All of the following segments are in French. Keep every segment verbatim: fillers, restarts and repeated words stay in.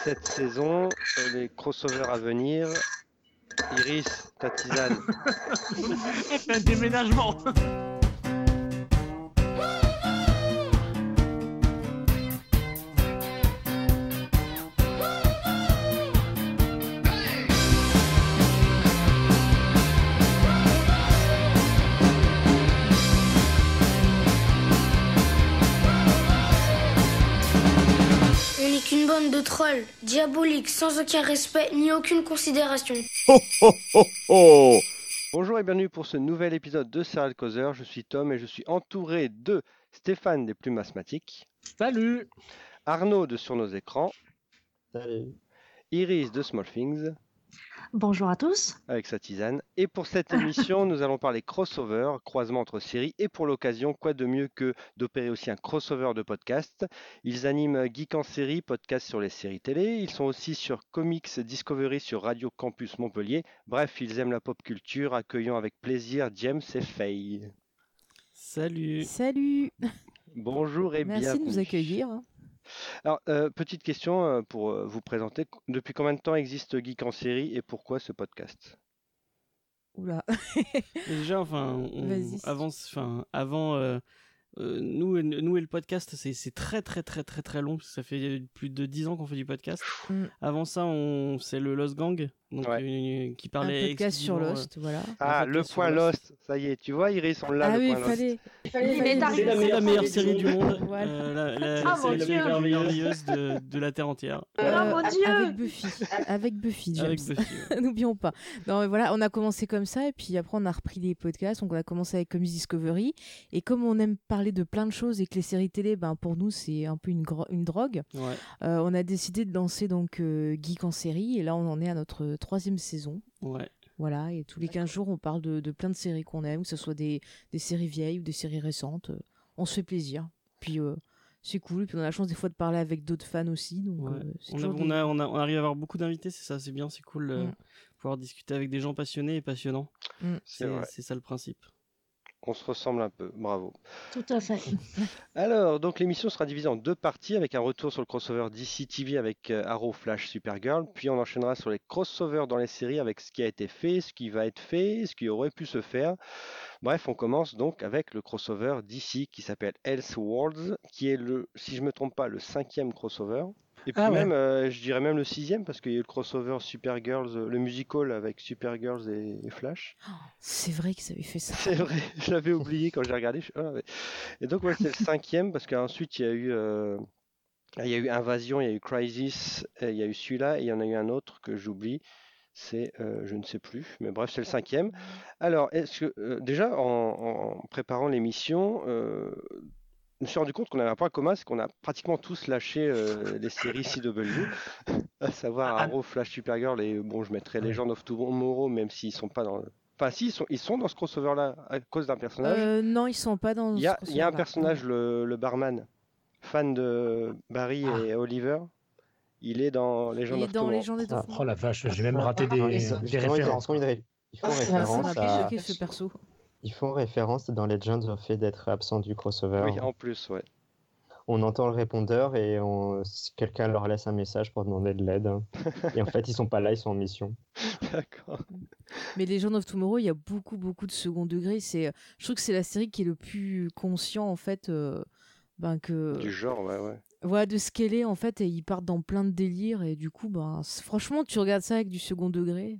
cette saison, euh, les crossovers à venir. Iris, ta tisane. Elle fait un déménagement. On n'est qu'une bande de trolls, diaboliques, sans aucun respect ni aucune considération. Ho ho ho ho. Bonjour et bienvenue pour ce nouvel épisode de Serial Causeur. Je suis Tom et je suis entouré de Stéphane des Plumes Asthmatiques, Salut. Arnaud de Sur nos écrans, Salut. Iris de Small Things, Bonjour à tous. avec sa tisane. Et pour cette émission, nous allons parler crossover, croisement entre séries. Et pour l'occasion, quoi de mieux que d'opérer aussi un crossover de podcast. Ils animent Geek en série, podcast sur les séries télé. Ils sont aussi sur Comics Discovery sur Radio Campus Montpellier. Bref, ils aiment la pop culture, accueillant avec plaisir James et Faye. Salut. Salut. Bonjour et Merci bienvenue. de nous accueillir. Alors, euh, petite question euh, pour euh, vous présenter. Depuis combien de temps existe Geek en série et pourquoi ce podcast? Oula. Déjà, enfin, on Vas-y, si avance, enfin, avant, euh, euh, nous, et- nous et le podcast, c'est c'est très très très très très long, parce que ça fait plus de dix ans qu'on fait du podcast. Mm. Avant ça, on, c'est le Lost Gang, donc Ouais. euh, qui Un parlait podcast sur exclusivement, Lost, voilà. Ah, podcast le sur point Lost. Lost. Ça y est, tu vois, Iris, on l'a, Ah le oui, point il Lost. fallait. Il fallait est arrivé. dire. C'est la meilleure série du monde, Voilà. euh, la, la- Ah, c'est mon la Dieu. plus merveilleuse de, de la Terre entière. Ah, mon Dieu. Avec Buffy. Avec Buffy, James. Avec Buffy. ouais. N'oublions pas. Non, mais voilà, on a commencé comme ça et puis après on a repris les podcasts. Donc on a commencé avec Comics Discovery et comme on aime parler de plein de choses et que les séries télé, ben pour nous c'est un peu une, gro- une drogue. Ouais. euh, on a décidé de lancer donc euh, Geek en série et là on en est à notre troisième saison. Ouais. Voilà, et tous les quinze jours, on parle de, de plein de séries qu'on aime, que ce soit des, des séries vieilles ou des séries récentes. Euh, On se fait plaisir. Puis euh, c'est cool. Puis on a la chance des fois de parler avec d'autres fans aussi. Donc, Ouais. euh, c'est On, a, toujours on, des- a, on, a- on arrive à avoir beaucoup d'invités, c'est ça, c'est bien, c'est cool euh, Mm. pouvoir discuter avec des gens passionnés et passionnants. Mm. C'est C'est vrai. c'est ça le principe. On se ressemble un peu. Bravo. Tout à fait. Alors, donc l'émission sera divisée en deux parties avec un retour sur le crossover D C T V avec euh, Arrow, Flash, Supergirl. Puis on enchaînera sur les crossovers dans les séries avec ce qui a été fait, ce qui va être fait, ce qui aurait pu se faire. Bref, on commence donc avec le crossover D C qui s'appelle Elseworlds, qui est le, si je me trompe pas, le cinquième crossover. Et puis Ah ouais. même, euh, je dirais même le sixième parce qu'il y a eu le crossover Supergirls, euh, le musical avec Supergirls et, et Flash. C'est vrai qu'ils avaient fait ça. C'est vrai, je l'avais oublié quand j'ai regardé. je- ah ouais. Et donc, ouais, c'est le cinquième parce qu'ensuite, il y a eu, euh, il y a eu Invasion, il y a eu Crisis, et il y a eu celui-là, et il y en a eu un autre que j'oublie. C'est, euh, je ne sais plus, mais bref, c'est le cinquième. Alors, est-ce que, euh, déjà, en, en préparant l'émission, euh, je me suis rendu compte qu'on avait un point commun, c'est qu'on a pratiquement tous lâché euh, les séries C W, à savoir Arrow, Flash, Supergirl, et bon, je mettrais Legend of Tomorrow, même s'ils sont pas dans. Enfin, si, ils sont, ils sont dans ce crossover-là à cause d'un personnage. Euh, non, ils sont pas dans Il y a, ce il y a un crossover-là. personnage, le, le barman, fan de Barry et Oliver. Il est dans Legend Il est of dans Tomorrow. les gens des Ah. Oh la vache, j'ai même Ah, raté des, ils ont- des justement, ils font- références. ils font une ré- Ils font Ça m'a référence fait à... choquer ce perso. Ils font référence dans Legends au fait d'être absent du crossover. Oui, en plus, ouais. On entend le répondeur et on... si quelqu'un leur laisse un message pour demander de l'aide. Et en fait, ils sont pas là, ils sont en mission. D'accord. Mais les gens of Tomorrow, il y a beaucoup, beaucoup de second degré. C'est, je trouve que c'est la série qui est le plus conscient, en fait, euh, ben que... Du genre, ouais, ouais. Voilà, de ce qu'elle est, en fait, et ils partent dans plein de délires. Et du coup, ben, c'est- franchement, tu regardes ça avec du second degré.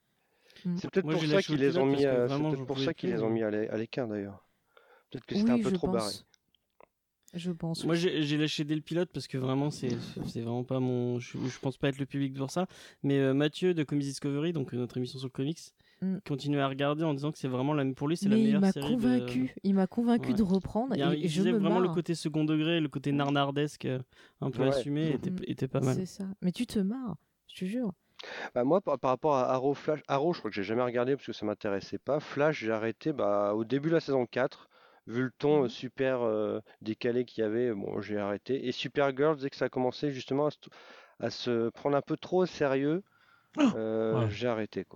C'est peut-être Moi, pour j'ai ça lâché qu'ils le les ont pilote mis, parce que euh, c'est vraiment, peut-être j'en pour pouvais ça qu'ils plus, les ont mais- mis à l'é- à l'écart d'ailleurs. Peut-être que c'était un Oui, peu je trop barré. pense. Je pense. Moi oui. j'ai j'ai lâché dès le pilote parce que vraiment c'est c'est vraiment pas mon je, je pense pas être le public pour ça, mais euh, Mathieu de Comics Discovery, donc euh, notre émission sur le comics, Mm. continue à regarder en disant que c'est vraiment la pour lui c'est la Mais il meilleure m'a série de- convaincu. Il m'a convaincu Ouais. de reprendre. Il, y a- et, il et je disait me vraiment le marre. côté second degré, le côté narnardesque euh, un peu Ouais. assumé était, Mm. était pas mal. C'est ça. Mais tu te marres, je te jure. Bah, moi, par, par rapport à Arrow, Flash, Arrow, je crois que j'ai jamais regardé parce que ça m'intéressait pas. Flash, j'ai arrêté bah, au début de la saison quatre. Vu le ton Mhm. euh, super euh, décalé qu'il y avait, bon, j'ai arrêté. Et Supergirl, dès que ça a commencé justement à se, à se prendre un peu trop au sérieux, euh, Ouais. j'ai arrêté quoi.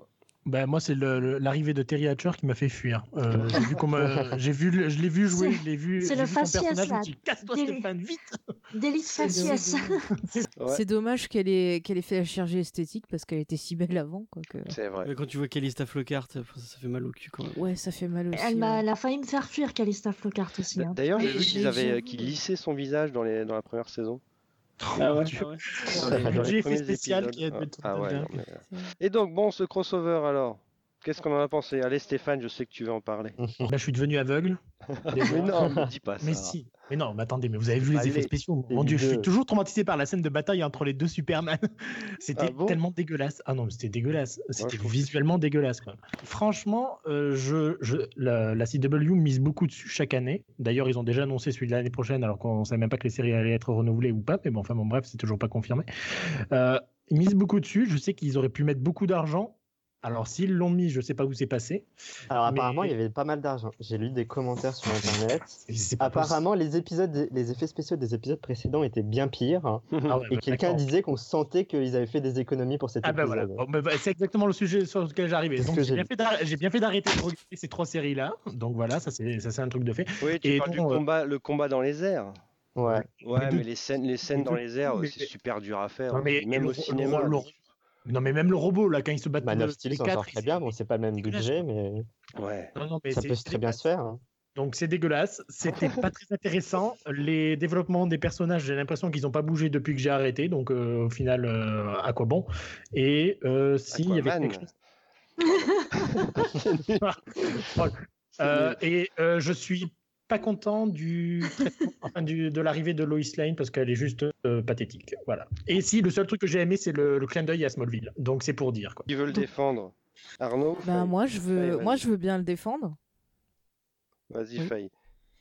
Bah, moi, c'est le- le- l'arrivée de Terry Hatcher qui m'a fait fuir. Euh, j'ai vu comment, j'ai vu, le- je l'ai vu jouer, C'est- je l'ai vu, c'est j'ai le vu son faciès, personnage, je me là. suis dit, casse-toi Des- Stéphane, vite. D'élite C'est faciès. Ouais, C'est dommage qu'elle ait, qu'elle ait fait la chirurgie esthétique parce qu'elle était si belle avant. Quoi, que... c'est vrai. Ouais, Quand tu vois Calista Flockhart, ça, ça fait mal au cul quand même. Ouais, ça fait mal aussi. Elle m'a ouais. elle a failli me faire fuir, Calista Flockhart aussi. hein. D'ailleurs, j'ai Et vu qu'ils j'ai- avaient j'avoue, euh, qu'ils lissaient son visage dans les dans la première saison. Ah ouais, Tu- ah ouais. Dans les, Le dans les budget premiers effet spécial épisodes. qui a dû Ah, être ah ouais, dingue. non, mais, euh. C'est- Et donc, bon, ce crossover alors, qu'est-ce qu'on en a pensé? Allez, Stéphane, je sais que tu veux en parler. Bah, je suis devenu aveugle. déjà. Mais non, ne dis pas ça. Mais si. Mais non, mais attendez, mais vous avez vu les Allez. effets spéciaux. Et Mon Dieu, je suis deux. toujours traumatisé par la scène de bataille entre les deux Superman. C'était Ah bon tellement dégueulasse. Ah non, mais c'était dégueulasse. C'était je trouve- visuellement dégueulasse. Quoi. Franchement, euh, je, je, la, la C W mise beaucoup dessus chaque année. D'ailleurs, ils ont déjà annoncé celui de l'année prochaine, alors qu'on ne savait même pas que les séries allaient être renouvelées ou pas. Mais bon, enfin bon, bref, c'est toujours pas confirmé. Euh, ils misent beaucoup dessus. Je sais qu'ils auraient pu mettre beaucoup d'argent. Alors, s'ils l'ont mis, je sais pas où c'est passé. Alors Mais- apparemment, il y avait pas mal d'argent. J'ai lu des commentaires sur internet. Et c'est pas Apparemment, les épisodes, les effets spéciaux des épisodes précédents étaient bien pires. hein. possible. Ah ouais, Et bah, quelqu'un d'accord. disait qu'on sentait qu'ils avaient fait des économies pour cet Ah ben épisode. voilà, Bon, ben, bah, c'est exactement le sujet sur lequel j'arrivais. C'est ce Donc que j'ai j'ai bien, dit. fait d'arr- j'ai bien fait d'arrêter de regarder ces trois séries-là. Donc voilà, ça c'est ça c'est un truc de fait. Oui, tu Et parles du bon, euh, combat, le combat dans les airs. Ouais. Ouais, Mais de- mais les scènes, les scènes mais dans de les airs, tout, mais- c'est super dur à faire. Non, mais- Même et au le- cinéma. le- le- Non mais même le robot là quand il se bat Man tous of les Steel s'en quatre, sort très il- bien. Bon, c'est pas le même dégueulasse, budget, mais Ouais. Non, non, mais ça c'est- peut c'est très bien se faire. hein. Donc c'est dégueulasse, c'était pas très intéressant. Les développements des personnages, j'ai l'impression qu'ils n'ont pas bougé depuis que j'ai arrêté. Donc euh, au final, euh, à quoi bon? Et euh, si il y avait Aquaman. quelque chose. Euh, et euh, je suis pas content du traitement, enfin, du, de l'arrivée de Lois Lane parce qu'elle est juste euh, pathétique. Voilà. Et si le seul truc que j'ai aimé, c'est le, le clin d'œil à Smallville. Donc c'est pour dire quoi. Qui veut le défendre? Arnaud? Ben, Faye moi, je veux, Faye, moi, vas-y. je veux bien le défendre. Vas-y, Oui. Faye.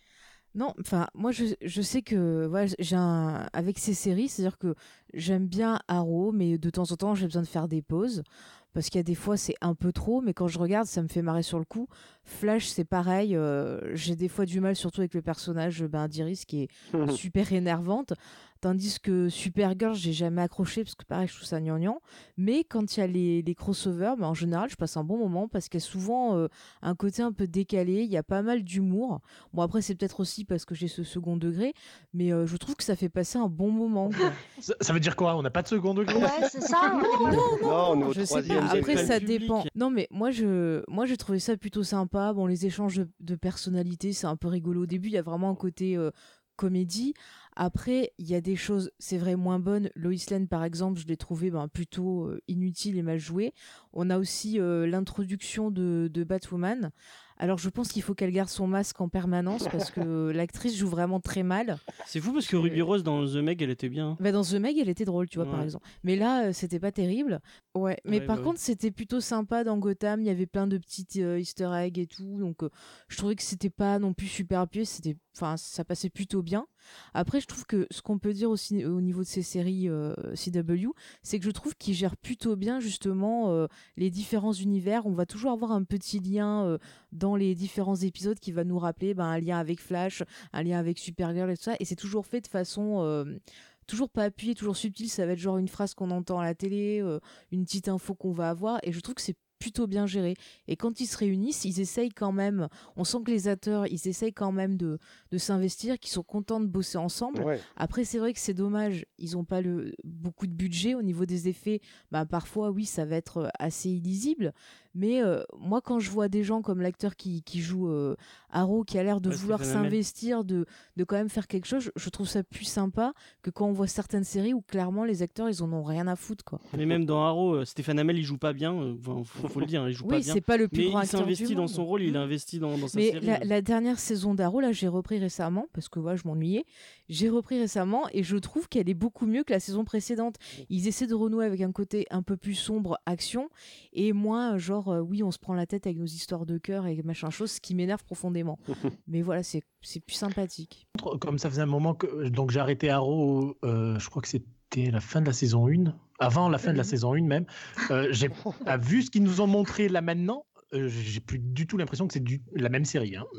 Non, enfin, moi, je, je sais que voilà, j'ai un... avec ces séries, c'est-à-dire que j'aime bien Arrow, mais de temps en temps, j'ai besoin de faire des pauses. Parce qu'il y a des fois, c'est un peu trop, mais quand je regarde, ça me fait marrer sur le coup. Flash, c'est pareil. euh, j'ai des fois du mal, surtout avec le personnage ben, d'Iris, qui est super énervante. Tandis que Supergirl, j'ai jamais accroché, parce que pareil, je trouve ça gnangnan. Mais quand il y a les, les crossovers, ben, en général, je passe un bon moment, parce qu'il y a souvent euh, un côté un peu décalé, il y a pas mal d'humour. Bon, après, c'est peut-être aussi parce que j'ai ce second degré, mais euh, je trouve que ça fait passer un bon moment. quoi. Ça, ça veut dire quoi? On n'a pas de second degré? Ouais, c'est ça. ouais. Non, on est au Je sais troisième. pas. c'est Après, pas le ça public. dépend. Non, mais moi, je, moi, j'ai trouvé ça plutôt sympa. Bon, les échanges de, de personnalités, c'est un peu rigolo. Au début, il y a vraiment un côté euh, comédie. Après, il y a des choses, c'est vrai, moins bonnes. Lois Lane, par exemple, je l'ai trouvé ben, plutôt euh, inutile et mal joué. On a aussi euh, l'introduction de, de Batwoman. Alors, je pense qu'il faut qu'elle garde son masque en permanence parce que l'actrice joue vraiment très mal. C'est fou parce que Ruby Rose dans The Meg, elle était bien. Bah, dans The Meg, elle était drôle, tu vois, par Ouais. exemple. Mais là, euh, c'était pas terrible. Ouais, mais Ouais, par bah contre, c'était plutôt sympa dans Gotham. Il y avait plein de petites euh, easter eggs et tout. Donc, euh, je trouvais que c'était pas non plus super appuyé. C'était, enfin, ça passait plutôt bien. Après, je trouve que ce qu'on peut dire aussi au niveau de ces séries euh, C W, c'est que je trouve qu'ils gèrent plutôt bien, justement, euh, les différents univers. On va toujours avoir un petit lien euh, dans les différents épisodes qui va nous rappeler ben, un lien avec Flash, un lien avec Supergirl et tout ça. Et c'est toujours fait de façon... euh, toujours pas appuyé, toujours subtil. Ça va être genre une phrase qu'on entend à la télé, euh, une petite info qu'on va avoir. Et je trouve que c'est plutôt bien géré. Et quand ils se réunissent, ils essayent quand même, on sent que les acteurs, ils essayent quand même de, de s'investir, qu'ils sont contents de bosser ensemble. Ouais. Après, c'est vrai que c'est dommage, ils n'ont pas le, beaucoup de budget au niveau des effets. Bah, parfois, oui, ça va être assez illisible. Mais euh, moi, quand je vois des gens comme l'acteur qui, qui joue euh, Arrow, qui a l'air de Ouais, vouloir Stephen Amell. s'investir, de, de quand même faire quelque chose, je, je trouve ça plus sympa que quand on voit certaines séries où clairement les acteurs, ils en ont rien à foutre. Quoi. Mais même dans Arrow, euh, Stéphane Hamel, il joue pas bien. euh, Enfin, faut, faut le dire, hein, il joue pas Oui, bien. c'est pas le plus Mais grand il acteur du s'investit dans monde. son rôle, il est investi dans, dans sa Mais série. la, euh. la dernière saison d'Arrow, là, j'ai repris récemment, parce que voilà, je m'ennuyais. J'ai repris récemment et je trouve qu'elle est beaucoup mieux que la saison précédente. Ils essaient de renouer avec un côté un peu plus sombre, action, et moins genre, euh, oui, on se prend la tête avec nos histoires de cœur et machin chose, ce qui m'énerve profondément. Mais voilà, c'est c'est plus sympathique. Comme ça faisait un moment que donc j'ai arrêté Arrow, euh, je crois que c'était la fin de la saison un, avant la fin de la Mhm. saison un même. Euh, j'ai ah, vu ce qu'ils nous ont montré là maintenant, euh, j'ai plus du tout l'impression que c'est du, la même série. Hein.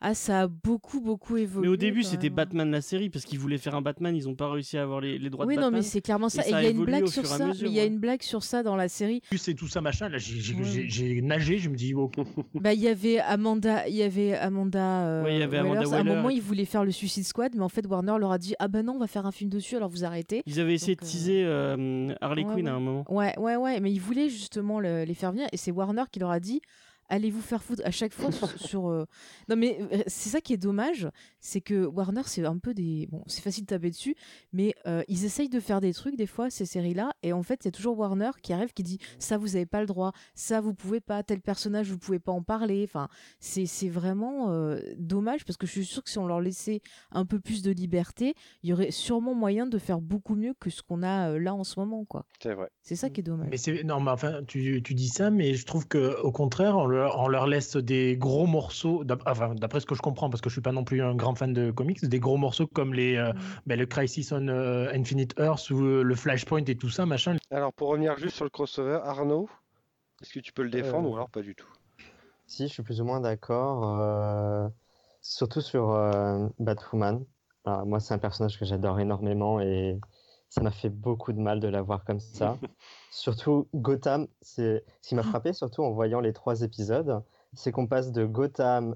Ah, ça a beaucoup, beaucoup évolué. Mais au début, quand c'était même. Batman la série, parce qu'ils voulaient faire un Batman, ils n'ont pas réussi à avoir les, les droits Oui, de non, Batman. mais c'est clairement ça. Et Et il ça y a a une évolué blague au sur fur et à ça. mesure, Mais il y a ouais. une blague sur ça dans la série. C'est tout ça machin. Là, j'ai, j'ai, Ouais. j'ai, j'ai nagé. Je me dis, oh, Bah, il y avait Amanda, il y avait Amanda. euh, Ouais, il y avait Amanda Wallers. À un Waller moment, et ils tout. voulaient faire le Suicide Squad, mais en fait, Warner leur a dit ah ben non, on va faire un film dessus, alors vous arrêtez. Ils avaient essayé Donc, de euh, teaser euh, Harley Ouais, Quinn ouais. à un moment. Ouais, ouais, ouais, mais ils voulaient justement le- les faire venir, et c'est Warner qui leur a dit allez vous faire foutre à chaque fois sur. sur, euh, Non, mais euh, c'est ça qui est dommage, c'est que Warner, c'est un peu des. Bon, c'est facile de taper dessus, mais euh, ils essayent de faire des trucs, des fois, ces séries-là, et en fait, il y a toujours Warner qui arrive, qui dit ça, vous avez pas le droit, ça, vous pouvez pas, tel personnage, vous pouvez pas en parler. Enfin, c'est c'est vraiment euh, dommage, parce que je suis sûre que si on leur laissait un peu plus de liberté, il y aurait sûrement moyen de faire beaucoup mieux que ce qu'on a euh, là en ce moment, quoi. C'est vrai. C'est ça qui est dommage. Mais c'est non, mais enfin, tu, tu dis ça, mais je trouve que au contraire, on leur, on leur laisse des gros morceaux. d'ap- Enfin, d'après ce que je comprends, parce que je suis pas non plus un grand fan de comics, des gros morceaux comme les euh, Mm. ben, le Crisis on euh, Infinite Earth ou euh, le Flashpoint et tout ça, machin. Alors, pour revenir juste sur le crossover, Arnaud, est-ce que tu peux le défendre Euh, ou alors pas du tout? Si, je suis plus ou moins d'accord. euh, Surtout sur euh, Batwoman. Alors, moi, c'est un personnage que j'adore énormément et ça m'a fait beaucoup de mal de la voir comme ça. Surtout Gotham, c'est ce qui m'a frappé, surtout en voyant les trois épisodes, c'est qu'on passe de Gotham,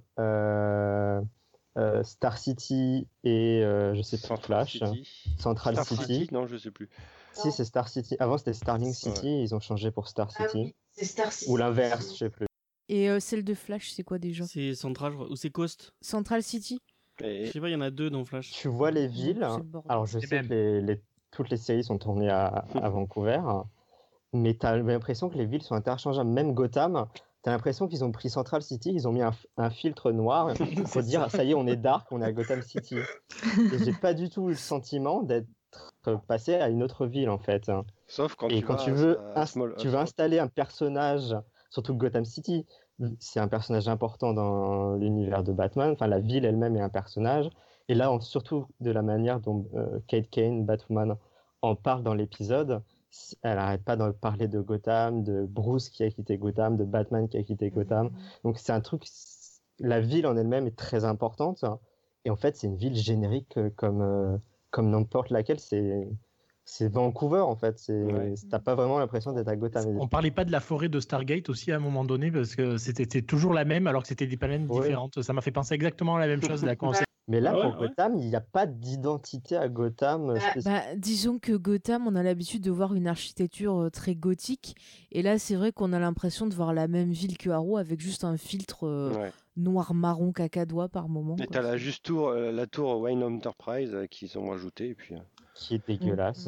euh, euh, Star City et euh, je sais plus Central Flash, City. Central Star City. City? Non, je sais plus. Si, c'est Star City. Avant, c'était Starling City, Ouais. ils ont changé pour Star Ah City. oui, c'est Star City. Ou l'inverse, je sais plus. Et euh, celle de Flash, c'est quoi déjà? C'est Central, je crois. Ou c'est Coast. Central City? Je Et sais pas, il y en a deux dans Flash. Tu vois les villes. c'est le bordel. Alors, je Les sais mêmes. que les, les- toutes les séries sont tournées à, à Vancouver, mais tu as l'impression que les villes sont interchangeables. Même Gotham, tu as l'impression qu'ils ont pris Central City, ils ont mis un, f- un filtre noir pour dire ça y est, on est dark, on est à Gotham City. Et j'ai pas du tout eu le sentiment d'être passé à une autre ville en fait. sauf quand Et tu quand vas tu à- veux, à ins- Small- tu à veux Small- installer un personnage, surtout Gotham City, c'est un personnage important dans l'univers de Batman. Enfin, la ville elle-même est un personnage. Et là, on- surtout de la manière dont euh, Kate Kane, Batwoman, en parle dans l'épisode, c- elle n'arrête pas de parler de Gotham, de Bruce qui a quitté Gotham, de Batman qui a quitté Gotham. Donc c'est un truc, c- la ville en elle-même est très importante. Et en fait, c'est une ville générique euh, comme, euh, comme n'importe laquelle. C'est c'est Vancouver en fait. C'est Ouais. T'as pas vraiment l'impression d'être à Gotham. On parlait pas de la forêt de Stargate aussi à un moment donné parce que c'était c'était toujours la même alors que c'était des planètes Oui. différentes. Ça m'a fait penser exactement à la même chose. Là, quand on s'est- Mais là, Ah ouais, pour ouais. Gotham, il n'y a pas d'identité à Gotham. euh, Bah, spécifique. Bah, disons que Gotham, on a l'habitude de voir une architecture euh, très gothique. Et là, c'est vrai qu'on a l'impression de voir la même ville que Arrow avec juste un filtre euh, Ouais. noir-marron cacadois par moment. Et quoi. t'as la juste tour, euh, la tour Wayne Enterprise euh, qu'ils ont rajouté. Et puis, euh. Qui est dégueulasse.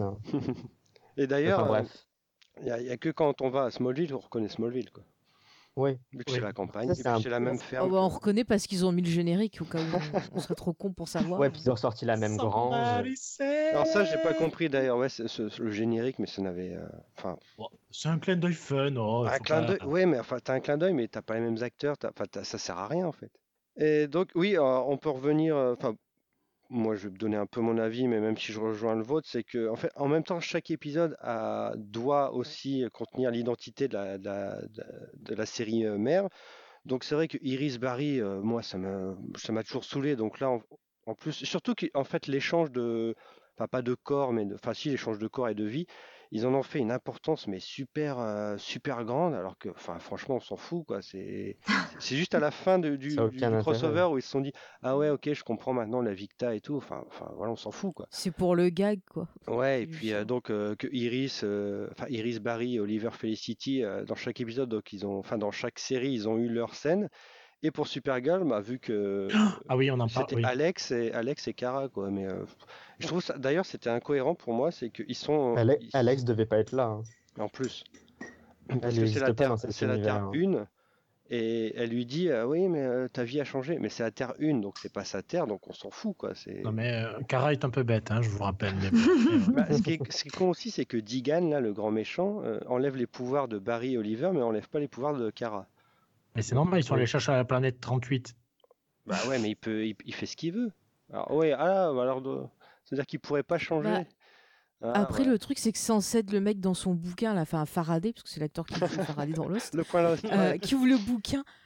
Et d'ailleurs, Enfin euh, bref. il n'y a, y a que quand on va à Smallville, on reconnaît Smallville, quoi. Oui. Vu que Oui. c'est la campagne, Ça, et c'est puis un c'est la peu- même Oh, ferme. bah, on que- reconnaît parce qu'ils ont mis le générique au cas où on, on serait trop con pour savoir. Ouais, puis ils ont sorti la même grange. Alors ça, j'ai pas compris d'ailleurs, ouais, c'est- ce- le générique, mais ça n'avait... euh, Enfin, C'est un clin d'œil fun. Oh, un faut clin pas- d'œil, ouais, mais enfin, t'as un clin d'œil, mais t'as pas les mêmes acteurs, t'as- enfin, t'as- ça sert à rien en fait. Et donc, oui, euh, on peut revenir, euh, enfin, moi je vais donner un peu mon avis, mais même si je rejoins le vôtre, c'est que, en fait, en même temps, chaque épisode a- doit aussi contenir l'identité de la, de la, de- de la série euh, mère. Donc c'est vrai que Iris Barry, euh, moi, ça m'a, ça m'a toujours saoulé. Donc là, en, en plus, surtout qu'en fait, l'échange de, enfin pas de corps, mais de, enfin si, l'échange de corps et de vie, ils en ont fait une importance, mais super, euh, super grande. Alors que, enfin, franchement, on s'en fout, quoi. C'est, c'est juste à la fin de- du, Ça a du- aucun du intérêt. crossover où ils se sont dit, ah ouais, ok, je comprends maintenant la Victa et tout. Enfin, enfin, voilà, on s'en fout, quoi. C'est pour le gag, quoi. Ouais, et C'est puis juste euh, ça. donc euh, que Iris, euh, enfin Iris Barry, Oliver Felicity, euh, dans chaque épisode, donc ils ont, enfin dans chaque série, ils ont eu leur scène. Et pour Supergirl, bah, vu que Ah oui, on en parle. c'était Oui. Alex et Alex et Kara, quoi. Mais euh, je trouve ça, d'ailleurs, c'était incohérent pour moi, c'est qu'ils sont, Ale- ils- Alex devait pas être là. hein. en plus, Elle parce que c'est n'existe la pas Terre, dans cet c'est la univers, Terre hein. une, et elle lui dit, ah oui, mais euh, ta vie a changé, mais c'est la Terre une, donc c'est pas sa Terre, donc on s'en fout, quoi. C'est Non mais euh, Kara est un peu bête, hein, je vous rappelle. Mais bon, euh, Bah, ce, qui est, ce qui est con aussi, c'est que Deegan, là, le grand méchant, euh, enlève les pouvoirs de Barry et Oliver, mais enlève pas les pouvoirs de Kara. mais c'est normal, ils sont allés chercher à la planète trente-huit. Bah ouais, mais il peut, il, il fait ce qu'il veut. Alors ouais, ah, bah alors, de- c'est-à-dire qu'il pourrait pas changer. Bah, Ah, Après, ouais. le truc, c'est que censé être le mec dans son bouquin, là, enfin Faraday, parce que c'est l'acteur qui joue Faraday dans Lost, Le point là, euh, qui ouvre le bouquin.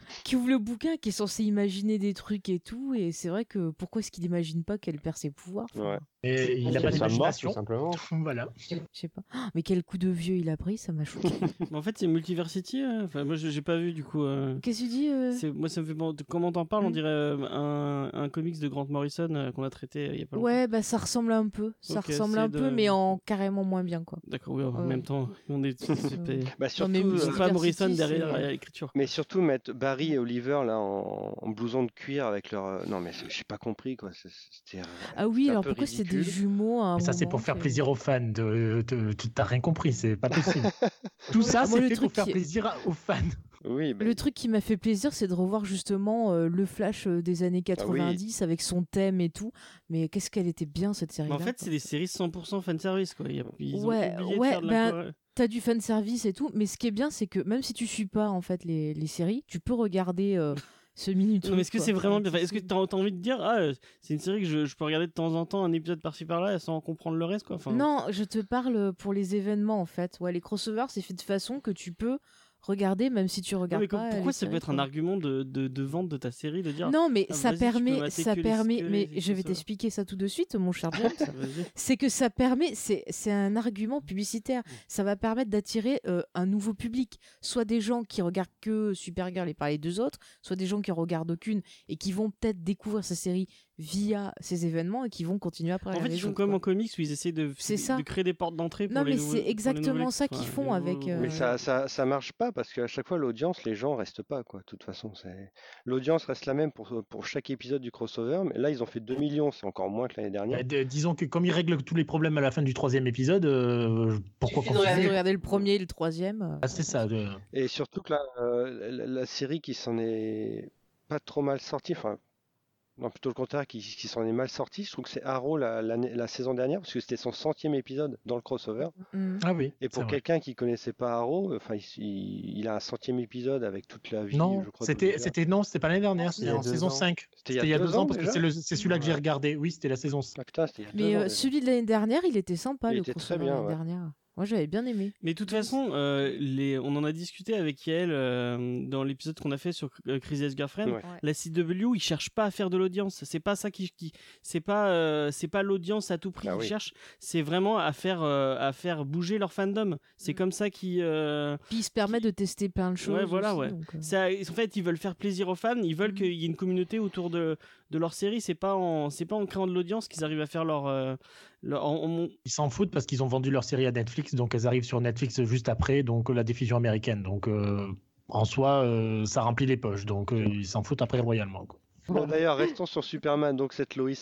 qui ouvre le bouquin, qui est censé imaginer des trucs et tout, et c'est vrai que pourquoi est-ce qu'il imagine pas qu'elle perd ses pouvoirs? Enfin, Ouais. Et il a Qu'elle pas soit morte, d'imagination. tout simplement. Voilà. Je sais pas. Ah, mais quel coup de vieux il a pris, ça m'a choqué. Mais en fait, c'est Multiversity. euh, Enfin, moi, je- j'ai pas vu du coup. euh, Qu'est-ce que tu dis euh c'est- Moi, ça me fait. pen- Comment t'en parles? On Mm. dirait euh, un, un comics de Grant Morrison euh, qu'on a traité euh, il y a pas longtemps. Ouais, bah ça ressemble un peu. Ça Ok, ressemble c'est un de- peu, mais en carrément moins bien, quoi. D'accord, oui, en Ouais. même temps, on est. c'est pas- Bah, Non, surtout, mais euh, C'est Multiversity, pas Morrison derrière c'est- euh, l'écriture. mais surtout mettre Barry et Oliver là en, en blouson de cuir avec leur. euh, Non, mais c'est- j'ai pas compris quoi. c'est- C'était. euh, Ah oui, c'était un alors peu pourquoi c'était des ridicule. jumeaux à un Mais ça, c'est moment, pour faire c'est- plaisir aux fans. De, de- tu- T'as rien compris, c'est pas possible. Tout ça, Ah, moi, c'est le fait pour truc faire qui- plaisir aux fans. Oui, bah, Le truc qui m'a fait plaisir, c'est de revoir justement euh, le Flash euh, des années quatre-vingt-dix avec son thème et tout. Mais qu'est-ce qu'elle était bien cette série. Mais en fait, c'est des séries cent pour cent fanservice, quoi. Il y a- Ils ont Ouais, oublié de ouais, faire de ben, la. T'as du fan service et tout, mais ce qui est bien, c'est que même si tu suis pas en fait les, les séries, tu peux regarder euh, ce mini truc. Non, mais est-ce que quoi. c'est vraiment Enfin, bien? Enfin, est-ce que t'as as envie de dire, ah, euh, c'est une série que je, je peux regarder de temps en temps, un épisode par-ci par-là, sans comprendre le reste, quoi. Enfin, Non, je te parle pour les événements en fait. Ouais, les crossovers, c'est fait de façon que tu peux regarder même si tu non, regardes mais pas. comme- euh, pourquoi les ça peut séries, être un quoi. argument de, de, de vente de ta série de dire. Non, mais Ah, ça vas-y, tu peux permet, mater ça que les- permet, que mais les je vais crossovers. t'expliquer ça tout de suite, mon cher James. Vas-y. C'est que ça permet, c'est c'est un argument publicitaire. Ça va permettre d'attirer euh, un nouveau public, soit des gens qui regardent que Supergirl et pas les deux autres, soit des gens qui regardent aucune et qui vont peut-être découvrir sa série via ces événements et qui vont continuer après. En fait, les ils font autres, comme quoi. en comics où ils essaient de, C'est de, ça. de créer des portes d'entrée pour Non, les mais nouveaux- c'est pour les exactement nouveaux ça lecteurs. qu'ils Enfin, font les avec, nouveaux- euh, Mais ça, ça, ça marche pas parce qu'à chaque fois, l'audience, les gens restent pas, quoi. De toute façon, c'est l'audience reste la même pour, pour chaque épisode du crossover, mais là, ils ont fait deux millions, c'est encore moins que l'année dernière. Bah, de- disons que comme ils règlent tous les problèmes à la fin du troisième épisode, euh, pourquoi Suffit de regarder, continuer regarder le premier et le troisième. euh, Ah, c'est ça. de- Et surtout que là, euh, la, la série qui s'en est pas trop mal sortie, enfin, non, plutôt le contraire, qui, qui s'en est mal sortie, je trouve que c'est Arrow la, l'année- la saison dernière, parce que c'était son centième épisode dans le crossover. mm. Ah oui. Et pour c'est vrai. quelqu'un qui connaissait pas Arrow, enfin, il, il- il a un centième épisode avec toute la vie, Non, je crois. c'était, d'Oliver. c'était non, c'était pas l'année dernière, C'était il c'était y a en deux saison ans. cinq. C'était C'était il y a deux ans parce que déjà c'est, le, c'est celui-là que j'ai Ouais. regardé. Oui, c'était la saison cinq. Ah, putain, c'était il y a deux Mais ans euh, déjà. celui de l'année dernière, il était sympa, Il le était très crossover bien, l'année ouais. dernière. Moi, j'avais bien aimé. Mais de toute façon, euh, les... on en a discuté avec Yael euh, dans l'épisode qu'on a fait sur euh, Crazy Ex-Girlfriend. Ouais. La C W, ils cherchent pas à faire de l'audience. C'est pas ça qui, qui... c'est pas, euh, c'est pas l'audience à tout prix Ah qu'ils oui. cherchent. C'est vraiment à faire, euh, à faire bouger leur fandom. C'est Mm. comme ça qu'ils. euh, Puis il se permet de tester plein de choses. Ouais, voilà, aussi, ouais. donc, euh, Ça, en fait, ils veulent faire plaisir aux fans. Ils veulent Mm. qu'il y ait une communauté autour de, de leur série. C'est pas en, c'est pas en créant de l'audience qu'ils arrivent à faire leur, euh, leur en- en- Ils s'en foutent parce qu'ils ont vendu leur série à Netflix, donc elles arrivent sur Netflix juste après, donc la diffusion américaine. Donc euh, en soi, euh, ça remplit les poches, donc euh, ils s'en foutent après royalement. quoi. Bon, d'ailleurs, restons sur Superman, donc cette Lois.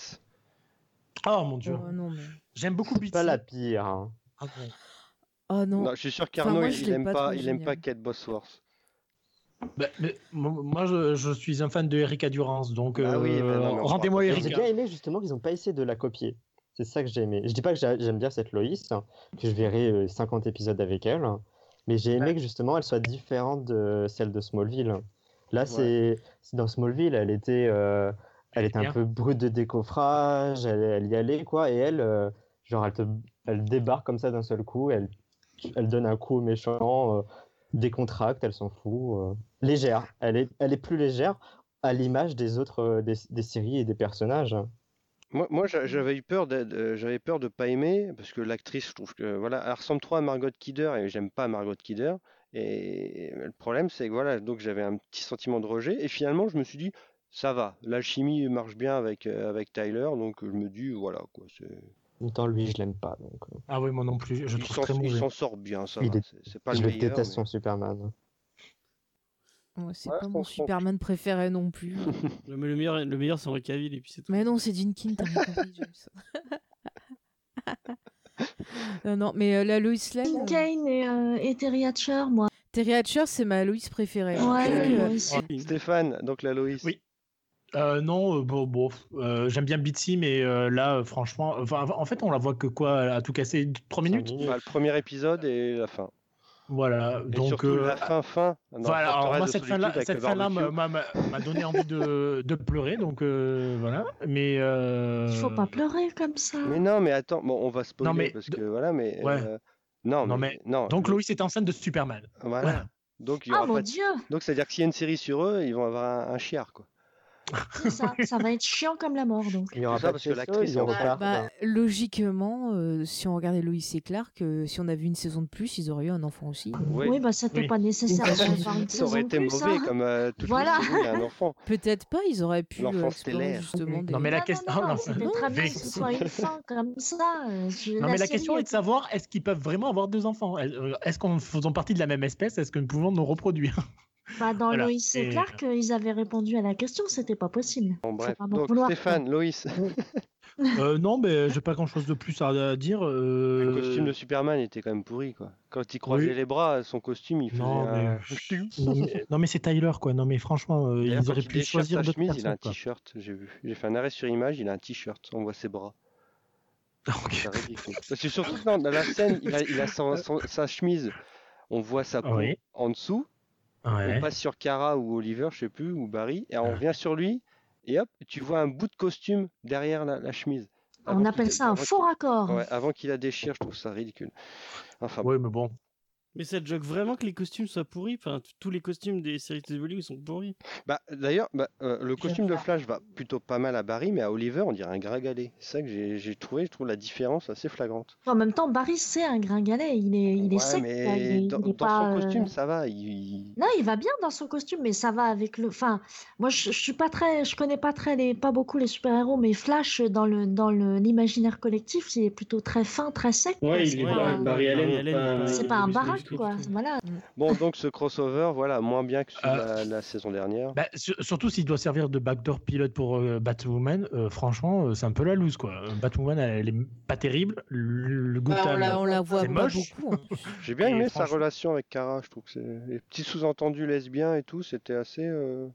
Oh mon dieu, oh, non, mais... j'aime beaucoup C'est Bitsy. pas la pire. hein. Ah bon. oh non. Non, je suis sûr Enfin, qu'Arnaud, moi, il, je il l'ai aime pas pas, trouvé il aime génial. pas Kate Bosworth. Bah, mais, mo- moi, je, je suis un fan de Erika Durance, donc Ah oui, euh, mais non, mais on rendez-moi parle pas de J'ai Erika. bien aimé justement qu'ils n'ont pas essayé de la copier. C'est ça que j'ai aimé. Je dis pas que j'ai- j'aime bien cette Loïs, hein, que je verrai euh, cinquante épisodes avec elle, hein, mais j'ai aimé Ouais. que justement elle soit différente de celle de Smallville. Là, Ouais. c'est c'est dans Smallville, elle était, euh, elle était un Bien. peu brute de décoffrage, elle, elle y allait quoi, et elle, euh, genre, elle, te, elle débarque comme ça d'un seul coup, elle, elle donne un coup au méchant, euh, décontracte, elle s'en fout. euh, légère, elle est, elle est plus légère à l'image des autres, euh, des, des séries et des personnages. Moi, moi j'a- j'avais eu peur de, de- j'avais peur de pas aimer parce que l'actrice, je trouve que voilà, elle ressemble trop à Margot Kidder et j'aime pas Margot Kidder. Et le problème, c'est que voilà, donc j'avais un petit sentiment de rejet et finalement, je me suis dit, ça va, l'alchimie marche bien avec euh, avec Tyler, donc je me dis voilà quoi, c'est, En même temps, lui, je l'aime pas. Donc, euh, Ah oui, moi non plus, je il trouve s'en, très il mauvais. s'en sort bien, ça Il va. est- C'est, c'est pas je le le meilleur. déteste mais- son Superman. Ouais, c'est Ouais, pas je mon pense qu'on- Superman préféré non plus. le, le meilleur, le meilleur, c'est Henry Cavill et puis c'est tout. Mais non, c'est Jenkins, t'as rien compris, James. non, non, mais euh, la Lois Lane, Tim euh, Kane et, euh, et Terry Hatcher, moi. Terry Hatcher, c'est ma Lois préférée. Ouais, Euh, moi aussi. Stéphane, donc la Loïs. Oui. Euh, non, euh, bon, bon, euh, j'aime bien Bitsy, mais euh, là, euh, franchement, enfin, en fait, on la voit que quoi, à tout casser trois minutes. Cinq minutes. Bah, le premier épisode et la fin. Voilà, Et donc surtout euh, la fin fin. dans voilà. Alors, Forteresse moi, de cette fin-là, solitude avec cette le fin-là barbecue. m'a, m'a- m'a donné envie de, de pleurer, donc euh, voilà. Mais euh, Il faut pas pleurer comme ça. Mais non, mais attends, bon, on va spoiler Non, mais- parce que voilà, mais Ouais. euh, non, Non, mais mais- non. Donc le- Loïs est enceinte de Superman. voilà. Voilà. Donc, il y Ah aura mon pas de- Dieu, Donc, c'est-à-dire que s'il y a une série sur eux, ils vont avoir un, un chiard, quoi. c'est ça, ça va être chiant comme la mort donc. Il n'y aura C'est ça, pas de parce que faisceau, l'actrice ils est en repartent. Bah, logiquement, euh, si on regardait Lois et Clark, euh, si on avait une saison de plus, ils auraient eu un enfant aussi. Oui. Oui, bah c'était Oui. pas nécessaire Ça d'avoir une Ça aurait saison de été plus. mauvais, hein. comme euh, toutes Voilà. les séries, il y a un enfant. Peut-être pas, ils auraient pu L'enfant euh, explorer stellaire. justement des... Non, mais la Non, question. non, non, oh, non. c'était Non, très bien Vex. que ce soit une fin comme ça. euh, je- Non, mais la série question est de était- savoir est-ce qu'ils peuvent vraiment avoir deux enfants? Est-ce qu'en faisant partie de la même espèce, est-ce que nous pouvons nous reproduire? Bah, dans Voilà. Lois et Et- Clark, euh, ils avaient répondu à la question, c'était pas possible. Bon, Faut bref. pas m'en Donc, vouloir, quoi. Stéphane, Loïs, Euh, non, mais j'ai pas grand-chose de plus à dire. euh, le costume de Superman était quand même pourri, quoi. Quand il croisait Oui. les bras, son costume, il faisait Non, mais... un... non, mais... non, mais c'est Tyler, quoi. Non, mais franchement, euh, D'ailleurs, ils quand auraient il pu déchire choisir sa d'autres chemise, il a un personnes, quoi. t-shirt, j'ai vu. J'ai fait un arrêt sur image, il a un t-shirt, on voit ses bras. Ok. C'est ridicule. Parce que surtout que dans dans la scène, il a, il a son- son- sa chemise, on voit sa peau Oui. en dessous, Ouais. on passe sur Kara ou Oliver, je sais plus, ou Barry, et on Ah. revient sur lui, et hop, tu vois un bout de costume derrière la, la chemise. On Avant appelle qu'il- ça un avant faux raccord. qu'il- Ouais, avant qu'il la déchire, je trouve ça ridicule. Enfin, Ouais, mais bon. Mais ça te choque vraiment que les costumes soient pourris? Enfin, t- tous les costumes des séries T V ils sont pourris. bah, d'ailleurs, bah, euh, le costume de Flash va plutôt pas mal à Barry, mais à Oliver, on dirait un gringalet. C'est ça que j'ai j'ai trouvé, je trouve la différence assez flagrante. En même temps, Barry, c'est un gringalet. Il est, il est Ouais, sec. quoi. mais Il est, dans, il est dans pas, son euh, costume, ça va. il- il- Non, il va bien dans son costume, mais ça va avec le. Enfin, moi, je, je suis pas très, je connais pas très les, pas beaucoup les super-héros, mais Flash dans le, dans le l'imaginaire collectif, il est plutôt très fin, très sec. quoi. Ouais, C'est il est pas, pas un- Barry Allen. Barry Allen, pas- il est c'est il pas est un pas baraque, du tout, quoi. du tout. Voilà. Bon, donc ce crossover, voilà, moins bien que celui de Euh, la, la saison dernière. Bah, sur- surtout s'il doit servir de backdoor pilote pour euh, Batwoman, euh, franchement, euh, c'est un peu la loose, quoi. Euh, Batwoman, elle, elle est pas terrible. Le, le Gotham, on l'a- on la voit c'est pas moche. beaucoup. hein. J'ai bien et aimé sa franchement- relation avec Kara. Je trouve que c'est les petits sous-entendus lesbiens et tout, c'était assez. euh,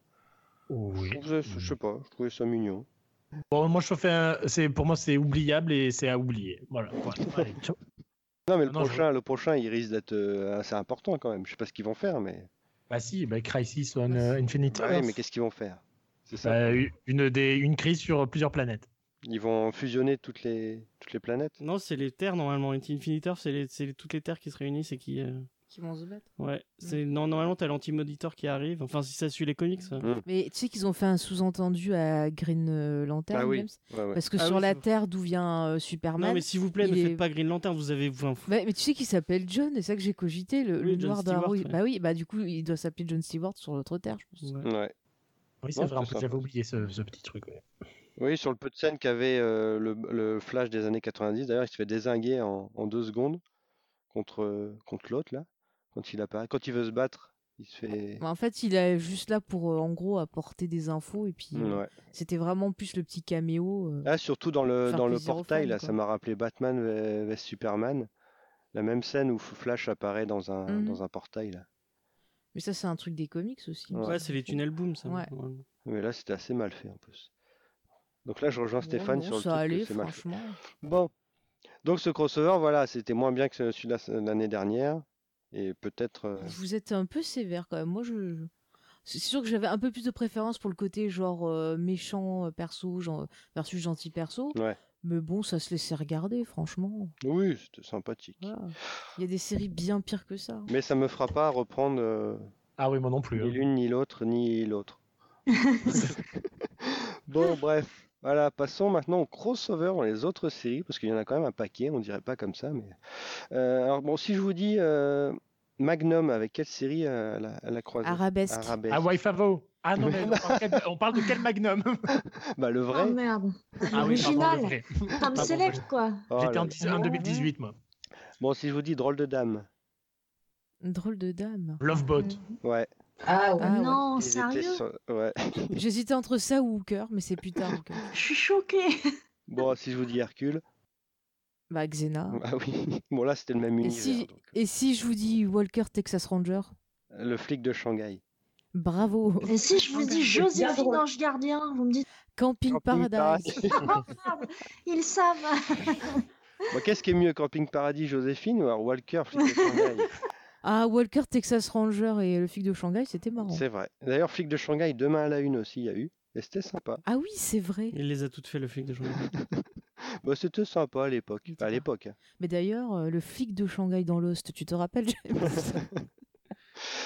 Oui. Je, trouvais- je sais pas, je trouvais ça mignon. Bon, moi, je fais un- c'est pour moi, c'est oubliable et c'est à oublier. Voilà. voilà. Allez, ciao. Non, mais le Non, je- prochain, le prochain, il risque d'être euh, assez important quand même. Je sais pas ce qu'ils vont faire, mais. Bah si, bah, Crisis on euh, Infinite Ah oui, Earth. mais qu'est-ce qu'ils vont faire? C'est ça. Bah, une, des, une crise sur plusieurs planètes. Ils vont fusionner toutes les toutes les planètes. Non, c'est les terres normalement. Infinite Earth, c'est les- c'est les- toutes les terres qui se réunissent et qui. euh, Qui vont se battre. Ouais. C'est non, normalement t'as l'anti-monitor qui arrive. Enfin, si ça suit les comics. ça. Mm. Mais tu sais qu'ils ont fait un sous-entendu à Green euh, Lantern, Ah oui. James Ouais, ouais. Parce que Ah sur oui, la c'est- Terre d'où vient euh, Superman. Non, mais s'il vous plaît, il ne est- faites pas Green Lantern. Vous avez. Enfin, f- Bah, mais tu sais qu'il s'appelle John, et c'est ça que j'ai cogité, le, Oui, le John noir Stewart, d'Arrow. ouais. Bah oui, bah du coup, il doit s'appeler John Stewart sur l'autre Terre, je pense. ouais. Ouais. Oui, c'est Ouais, vrai, en c'est fait, j'avais sympa. oublié ce, ce petit truc. Ouais. Oui, sur le peu de scènes qu'avait euh, le, le Flash des années quatre-vingt-dix, d'ailleurs, il se fait dézinguer en, en deux secondes contre, contre l'autre, là, quand il apparaît. Quand il veut se battre, il se fait. Bah, en fait, il est juste là pour, euh, en gros, apporter des infos, et puis euh, Ouais. c'était vraiment plus le petit caméo. euh. Ah, surtout dans le, Faire dans le plaisir aux portail, fans, là, quoi. ça m'a rappelé Batman v v Superman. La même scène où Flash apparaît dans un, Mhm. dans un portail, là. Mais ça, c'est un truc des comics aussi. Ouais. Ouais, c'est les tunnels boom, ça. Ouais. normalement. Mais là, c'était assez mal fait, en plus. Donc là, je rejoins Bon, Stéphane non, sur le ça truc que allait, c'est mal fait. franchement. Bon. Donc ce crossover, voilà, c'était moins bien que celui de la- l'année dernière. Et peut-être... euh, Vous êtes un peu sévère quand même. Moi, je. je- C'est sûr que j'avais un peu plus de préférence pour le côté genre euh, méchant euh, perso genre, versus gentil perso. Ouais. Mais bon, ça se laissait regarder, franchement. Oui, c'était sympathique. Voilà. Il y a des séries bien pires que ça. Mais ça me fera pas reprendre euh, Ah oui, moi non plus. ni hein. l'une, ni l'autre, ni l'autre. Bon, bref. Voilà, passons maintenant au crossover dans les autres séries, parce qu'il y en a quand même un paquet, on dirait pas comme ça. Mais euh, alors bon, si je vous dis euh, Magnum, avec quelle série euh, elle, a, elle a croisé? Arabesque. Arabesque. Ah, Wifavo. Ah non, mais on parle, quel- on parle de quel Magnum? Bah le Oh vrai. merde. Ah oui, pardon, Original. le vrai. Tom Pardon, Select, quoi. Oh J'étais là en, là. dix- en deux mille dix-huit, moi. Bon, si je vous dis Drôle de dame. Drôle de dame. Lovebot. Ouais. Ah ouais. Ah ouais. non, Ils étaient sérieux sur- Ouais. J'hésitais entre ça ou Hooker, mais c'est plus tard. Hooker. Je suis choquée. Bon, si je vous dis Hercule. Bah, Xena. Ah oui. Bon, là, c'était le même Et univers. si, donc. et si je vous dis Walker Texas Ranger? Le flic de Shanghai. Bravo. Et si je vous dis C'est bien Joséphine drôle. Ange Gardien, vous me dites Camping, Camping Paradise. Paradis. oh, merde, ils savent. Bon, qu'est-ce qui est mieux, Camping Paradis, Joséphine ou alors Walker, flic de Shanghai? Ah, Walker Texas Ranger et le flic de Shanghai, c'était marrant. C'est vrai. D'ailleurs, flic de Shanghai, demain à la une aussi, il y a eu. Et c'était sympa. Ah oui, c'est vrai. Il les a toutes fait, le flic de Shanghai. Bah, c'était sympa à l'époque. Enfin, à l'époque. hein. Mais d'ailleurs, euh, le flic de Shanghai dans Lost, tu te rappelles, James?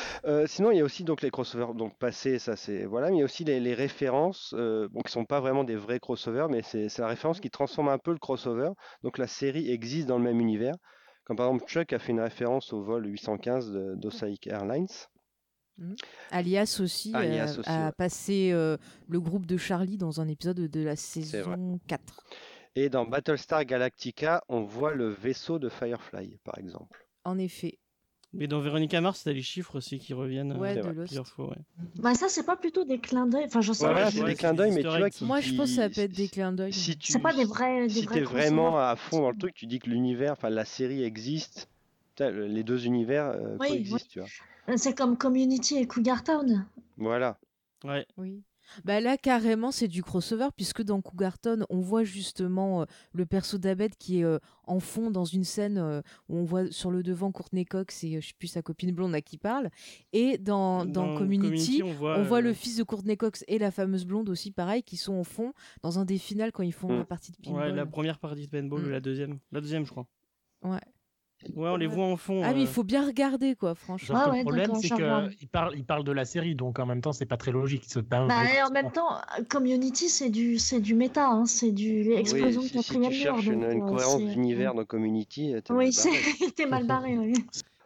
Euh, sinon, il y a aussi donc les crossovers donc passés, ça c'est voilà, mais il y a aussi les, les références, euh, bon, qui sont pas vraiment des vrais crossovers, mais c'est c'est la référence qui transforme un peu le crossover. Donc la série existe dans le même univers, comme par exemple Chuck a fait une référence au vol huit cent quinze de- d'Osaic Airlines. Mhm. Alias aussi Alias euh, aussi, a ouais. passé euh, le groupe de Charlie dans un épisode de la C'est vrai. saison quatre. Et dans Battlestar Galactica, on voit le vaisseau de Firefly, par exemple. En effet. Mais dans Véronica Mars, t'as les chiffres aussi qui reviennent Ouais, euh, de vrai. Lost. plusieurs fois. Ouais. Bah ça, c'est pas plutôt des clins d'œil. Enfin, je sais Ouais, pas. voilà, je- c'est ouais, des c'est clins des d'œil, mais easter tu vois, eggs, qui, quoi. Moi, je pense que ça peut être qui- des clins d'œil. si tu, C'est pas des vrais, des si vrais t'es crossovers. vraiment à fond dans le truc, tu dis que l'univers, enfin la série existe, putain, le- les deux univers euh, Oui, coexistent, tu vois. C'est comme Community et Cougar Town. Voilà. Ouais. Oui. Bah là, carrément, c'est du crossover, puisque dans Cougarton, on voit justement euh, le perso d'Abed qui est euh, en fond dans une scène euh, où on voit sur le devant Courtney Cox et euh, je sais plus sa copine blonde à qui parle. Et dans, dans, Dans Community, Community, on voit, on voit euh, le fils de Courtney Cox et la fameuse blonde aussi, pareil, qui sont au fond dans un des finales quand ils font Mm. la partie de Ouais, pinball. la première partie de paintball Mm. ou la deuxième. La deuxième, je crois. Ouais. Ouais, on les voit en fond. Ah, mais il euh, faut bien regarder, quoi, franchement. Sauf Ah que ouais, le problème, d'accord, c'est je regarde. qu'il parle, il parle de la série, donc en même temps, c'est pas très logique. C'est pas un Bah, vrai et en crossover. même temps, Community, c'est du, c'est du méta, hein, c'est du Oui, explosion de si, si tu quatrième mur. cherches une, Donc, une euh, cohérence c'est- d'univers dans Community, euh, t'es Oui, mal c'est barré. t'es mal barré. Oui.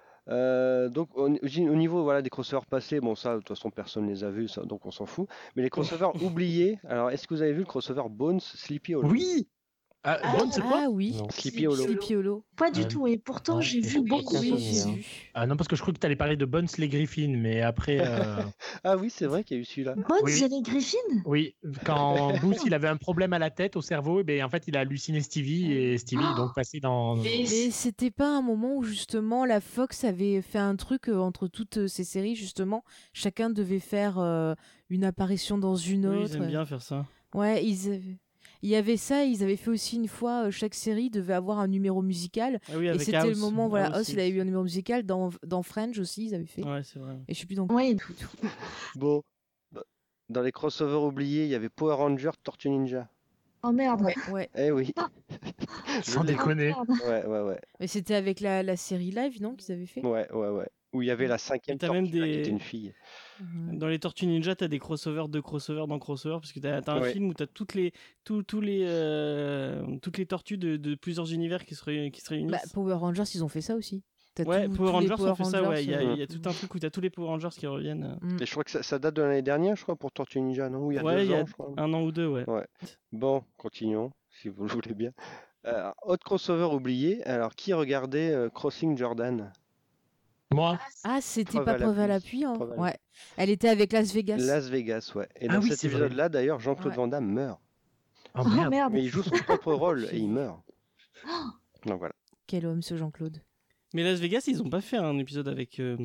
Euh, donc au, au niveau voilà, des crossovers passés, bon ça de toute façon personne ne les a vus, ça, donc on s'en fout. Mais les crossovers oubliés, alors est-ce que vous avez vu le crossover Bones Sleepy Hollow? Oui. Ah, Ah, Bone, c'est quoi? Ah oui, Non. Sleepy Hollow. Sleepy Hollow. Pas du Euh, tout. Et pourtant, non, j'ai j'ai vu aucun beaucoup. Oui, souvenir. j'ai hein. vu. Ah non, parce que je crois que tu allais parler de Bones les Griffins, mais après. euh, Ah oui, c'est vrai qu'il y a eu celui-là. Bones Oui, oui. et les Griffins. Oui, quand Bruce il avait un problème à la tête, au cerveau, et ben en fait il a halluciné Stevie et Stevie est donc passé dans. Mais c'était pas un moment où justement la Fox avait fait un truc euh, entre toutes euh, ces séries, justement, chacun devait faire euh, une apparition dans une Oui, autre. ils aiment bien faire ça. Ouais, ils avaient... il y avait ça, ils avaient fait aussi une fois, euh, chaque série devait avoir un numéro musical. Ah oui, Et avec c'était le House. moment, voilà, House, House, il avait eu un numéro musical, dans, dans Fringe aussi, ils avaient fait. Ouais, c'est vrai. Et je sais plus dans Oui. tout. tout. Bon, bah, dans les crossovers oubliés, il y avait Power Rangers, Tortue Ninja. Oh merde. Ouais, Eh oui. Sans Je l'ai- déconner. Oh, merde. Ouais, ouais, ouais. mais c'était avec la, la série live, non, qu'ils avaient fait. Ouais, ouais, ouais. Où il y avait la cinquième Et t'as tortue même là, qui des- était une fille. Mhm. Dans les Tortues Ninja, t'as des crossovers de crossovers dans crossovers parce que t'as as un Ouais. film où t'as toutes les tous, tous les euh, toutes les tortues de, de plusieurs univers qui se, ré- qui se réunissent. Bah, Power Rangers, ils ont fait ça aussi. T'as Ouais, tout- Power tous les Rangers Power on fait ça. Ouais, il y, a- euh, il y a tout un truc où t'as tous les Power Rangers qui reviennent. mm. Et je crois que ça, ça date de l'année dernière, je crois, pour Tortue Ninja, non? Ou il y a Ouais, deux il y a ans, je crois. un an ou deux, ouais. Ouais. Bon, continuons, si vous le voulez bien. Euh, autre crossover oublié. Alors, qui regardait euh, Crossing Jordan? Moi. Ah, c'était Preuve pas à preuve à l'appui. l'appui, hein. Preuve à Ouais. Elle était avec Las Vegas. Las Vegas, ouais. Et Ah dans oui, cet c'est vrai. épisode-là, d'ailleurs, Jean-Claude Ouais. Van Damme meurt. Oh, Oh merde. merde. Mais il joue son propre rôle et il meurt. Oh. Donc voilà. Quel homme, ce Jean-Claude. Mais Las Vegas, ils ont pas fait un épisode avec euh,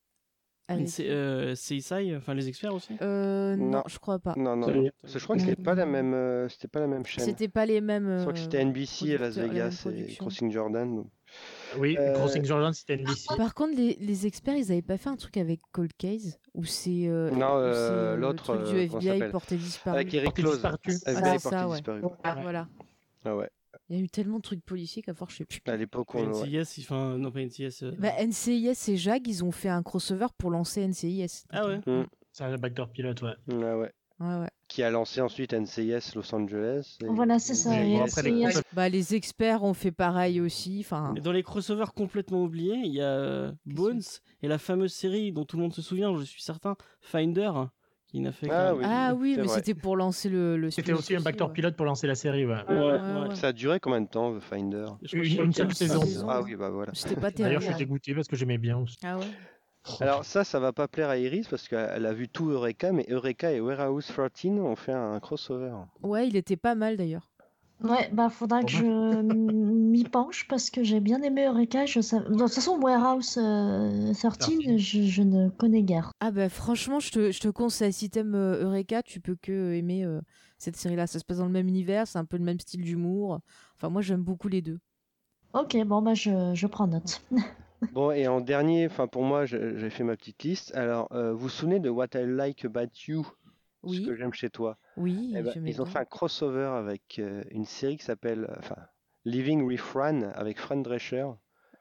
Avec- C- euh, C S I, enfin les experts aussi. Euh, non, Non. je crois pas. Non, non. Salut. Parce que je crois que c'était pas la même, euh, c'était pas la même chaîne. C'était pas les mêmes. Je crois que c'était N B C à Las producteurs, les mêmes Vegas et productions. Crossing Jordan. donc. Oui, Euh, Crossing Jordan, c'était N B C. Par contre, les, les experts, ils avaient pas fait un truc avec Cold Case où c'est euh, Non, où euh, c'est, euh, le l'autre, truc euh, du comment ça F B I s'appelle porté disparu. Avec Eric Porté Close. disparu. F B I Ah, porté ça, ouais. disparu. Ouais. Voilà. Ah ouais. Il y a eu tellement de trucs policiers qu'à force, je sais plus. À l'époque, on. ouais. N C I S, enfin non pas N C I S. euh, Bah, N C I S et Jag, ils ont fait un crossover pour lancer N C I S. Ah ouais. Mm. C'est un backdoor pilote, ouais. Ouais, ouais. Ouais, ouais. Qui a lancé ensuite N C I S Los Angeles. et- Voilà, c'est ça. Bon, Et après, les N C I S. consoles- Bah, les experts ont fait pareil aussi. Enfin, Et dans les crossovers complètement oubliés, il y a euh, Bones et la fameuse série dont tout le monde se souvient, je suis certain, Finder, qui n'a fait Ah que- oui. ah oui, c'est mais vrai. c'était pour lancer le. le C'était spin-off aussi un backdoor ouais. pilote pour lancer la série, ouais. Ouais, Ouais, ouais. ouais. Ça a duré combien de temps, The Finder? Je crois que Une- c'est une quinze seule saison. saison. Ah oui, bah voilà. C'était pas D'ailleurs, je terrible. suis dégoûté parce que j'aimais bien aussi. Ah ouais. Alors ça, ça va pas plaire à Iris parce qu'elle a vu tout Eureka, mais Eureka et Warehouse treize ont fait un crossover. Ouais, il était pas mal d'ailleurs. Ouais, bah faudra que Bon, je m'y penche parce que j'ai bien aimé Eureka. Je sais... De toute façon, Warehouse euh, treize, je, je ne connais guère. Ah bah franchement, je te, je te conseille, si t'aimes euh, Eureka, tu peux que euh, aimer euh, cette série-là. Ça se passe dans le même univers, c'est un peu le même style d'humour. Enfin, moi j'aime beaucoup les deux. Ok, bon, bah je, je prends note. Bon, et en dernier, enfin pour moi, je- j'ai fait ma petite liste. Alors, euh, vous vous souvenez de What I Like About You, ce Oui, que j'aime chez toi? oui, Eh ben, j'aimais ils ont bien. fait un crossover avec euh, une série qui s'appelle, euh, enfin, Living with Fran avec Fran Drescher.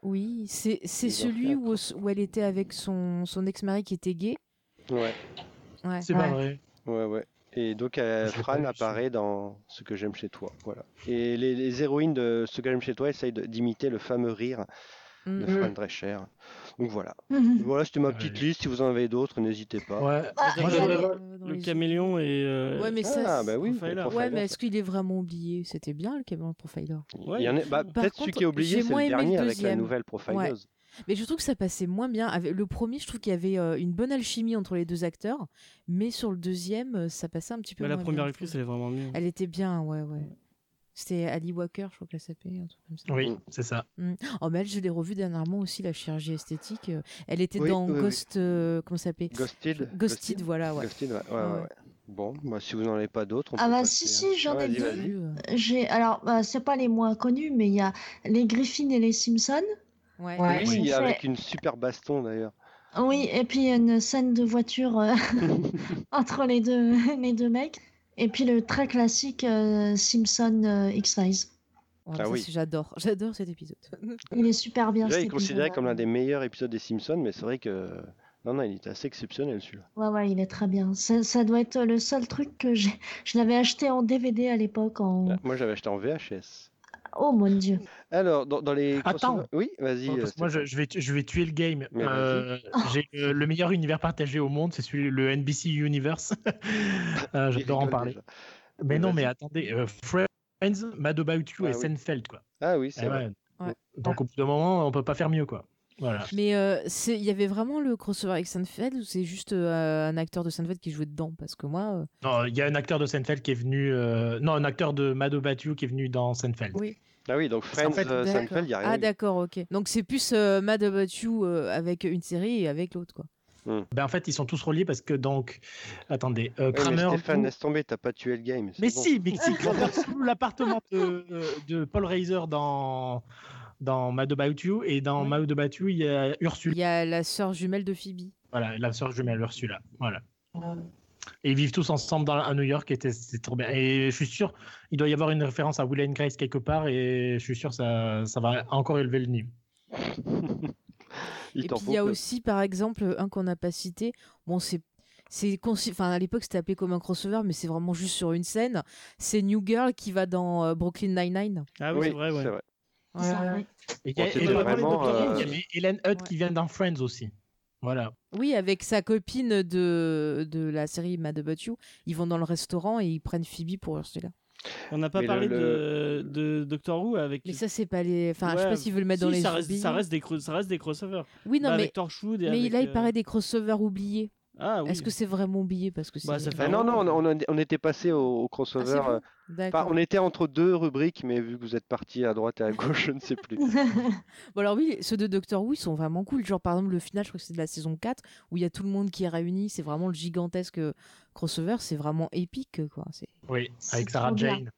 Oui, c'est c'est Ils ont fait celui un où, où elle était avec son, son ex-mari qui était gay. Ouais, Ouais. C'est pas Ouais. vrai. ouais, ouais. Et donc, euh, Je l'ai pas Fran vu, apparaît dans Ce que j'aime chez toi. Voilà. Et les, les héroïnes de Ce que j'aime chez toi essayent de- d'imiter le fameux rire Mm. de Fran Drescher. Donc voilà. Mhm. Voilà, c'était ma Ouais. petite liste. Si vous en avez d'autres, n'hésitez pas. Ouais. Ah, Attends, Moi, il y il y a a j'avais- les- euh, dans Le les caméléon et. euh, Ouais, mais ça, Ah, bah oui, Profiler. pour Ouais, Profiler, mais ça- est-ce qu'il est vraiment oublié? C'était bien le Caméléon Profiler. Ouais, Il y en a, bah, Par peut-être celui contre, qui est oublié, j'ai c'est moins le aimé le dernier avec la deuxième. nouvelle profileuse. Mais je trouve que ça passait moins bien. Avec le premier, je trouve qu'il y avait euh, une bonne alchimie entre les deux acteurs, mais sur le deuxième, euh, ça passait un petit peu Bah, la moins première bien, je actrice, trouve. elle est vraiment mieux. Elle était bien, ouais, ouais. C'était Ali Walker, je crois qu'elle s'appelait, un truc comme ça. Oui, c'est ça. Oh, mais elle, je l'ai revue dernièrement aussi, la chirurgie esthétique. euh, Elle était Oui, dans oui, oui. Ghost. euh, comment ça s'appelait? Ghosted. Ghosted, voilà, ouais. Ghosted, ouais, ouais, Ouais, ouais, ouais. ouais. Bon, bah, si vous n'en avez pas d'autres, on Ah peut bah passer, si, hein. si, j'en Ah, ai vas-y, deux. vas-y. Vu, euh, J'ai alors bah, c'est pas les moins connus, mais il y a les Griffins et les Simpsons. Ouais. Ouais. Oui, c'est fait- avec une super baston d'ailleurs. Oui, et puis il y a une scène de voiture euh, entre les deux les deux mecs. Et puis le très classique euh, Simpson euh, X-Files. Ouais, Ah ça, oui. c'est- j'adore, j'adore cet épisode. Il est super bien Déjà, cet il est considéré épisode. comme l'un des meilleurs épisodes des Simpsons, mais c'est vrai que. Non, non, il était assez exceptionnel celui-là. Ouais, ouais, il est très bien. Ça, ça doit être le seul truc que j'ai. Je l'avais acheté en D V D à l'époque. En... Ah, Moi, j'avais acheté en V H S. Oh mon Dieu. Alors, dans, dans les. Attends. crossovers- Oui, vas-y. Non, parce euh, que moi, je, Stéphane. je vais, tu- je vais tuer le game. Mais Euh, j'ai euh, le meilleur univers partagé au monde, c'est celui le N B C Universe. Euh, Il J'adore en rigole parler. déjà. Mais Mais non, vas-y. mais attendez, euh, Friends, Mad About You Ah et oui. Seinfeld, quoi. Ah oui, Eh c'est vrai. ouais. Ouais. Donc au bout d'un moment, on peut pas faire mieux, quoi. Voilà. Mais euh, c'est- il y avait vraiment le crossover avec Seinfeld ou c'est juste euh, un acteur de Seinfeld qui jouait dedans? Parce que moi. euh, Non, il y a un acteur de Seinfeld qui est venu. euh, Non, un acteur de Mad About You qui est venu dans Seinfeld. Oui. Ah oui, donc Friends, En fait, euh, D'accord. Seinfeld, il n'y a rien. Ah, eu. d'accord, ok. Donc c'est plus euh, Mad About You euh, avec une série et avec l'autre, quoi. Ben, en fait, ils sont tous reliés parce que donc. Attendez, euh, Ouais, mais Kramer. Stéphane, joue- laisse tomber, t'as pas tué le game. c'est Mais bon. si, mais si, Kramer joue l'appartement de, de Paul Reiser dans, dans Mad About You et dans Oui. Mad About You, il y a Ursula. Il y a la sœur jumelle de Phoebe. Voilà, la sœur jumelle Ursula. Voilà. Et ils vivent tous ensemble dans, à New York et c'est c'est trop bien. Et je suis sûr, il doit y avoir une référence à Will and Grace quelque part et je suis sûr que ça, ça va encore élever le niveau. Il Et t'en puis faut il y a peu. aussi, par exemple, un qu'on n'a pas cité. Bon, c'est. C'est consi- enfin, à l'époque, c'était appelé comme un crossover, mais c'est vraiment juste sur une scène. C'est New Girl qui va dans euh, Brooklyn Nine-Nine. Ah oui, Oui, c'est vrai, ouais. c'est vrai. Ça, oui. Et il y a, Bon, c'était et dans les vraiment, Doctor Who, euh, il y avait Helen Hutt Ouais. qui vient dans Friends aussi. Voilà. Oui, avec sa copine de, de la série Mad About You. Ils vont dans le restaurant et ils prennent Phoebe pour Ursula. On n'a pas Mais le- parlé le- de, de Doctor Who avec. Mais ça, c'est pas les. Enfin, je sais Ouais, pas s'ils veulent le mettre si, dans les ça reste, oubliés. ça reste des cro- ça reste des crossovers. Oui, non, Bah, mais. avec Torchwood et Mais avec, là, il euh, paraît des crossovers oubliés. Ah oui. Est-ce que c'est vraiment oublié? Parce que c'est. Bah, ça fait Ah un non, non, moment. on, on, on était passé au, au Ah, crossover. c'est euh, bon D'accord. enfin, on était entre deux rubriques, mais vu que vous êtes parti à droite et à gauche, je ne sais plus. Bon, alors oui, ceux de Doctor Who, ils sont vraiment cool. Genre, par exemple, le final, je crois que c'est de la saison quatre, où il y a tout le monde qui est réuni. C'est vraiment le gigantesque crossover. C'est vraiment épique, quoi. C'est... Oui, C'est avec Sarah trop bien. Jane.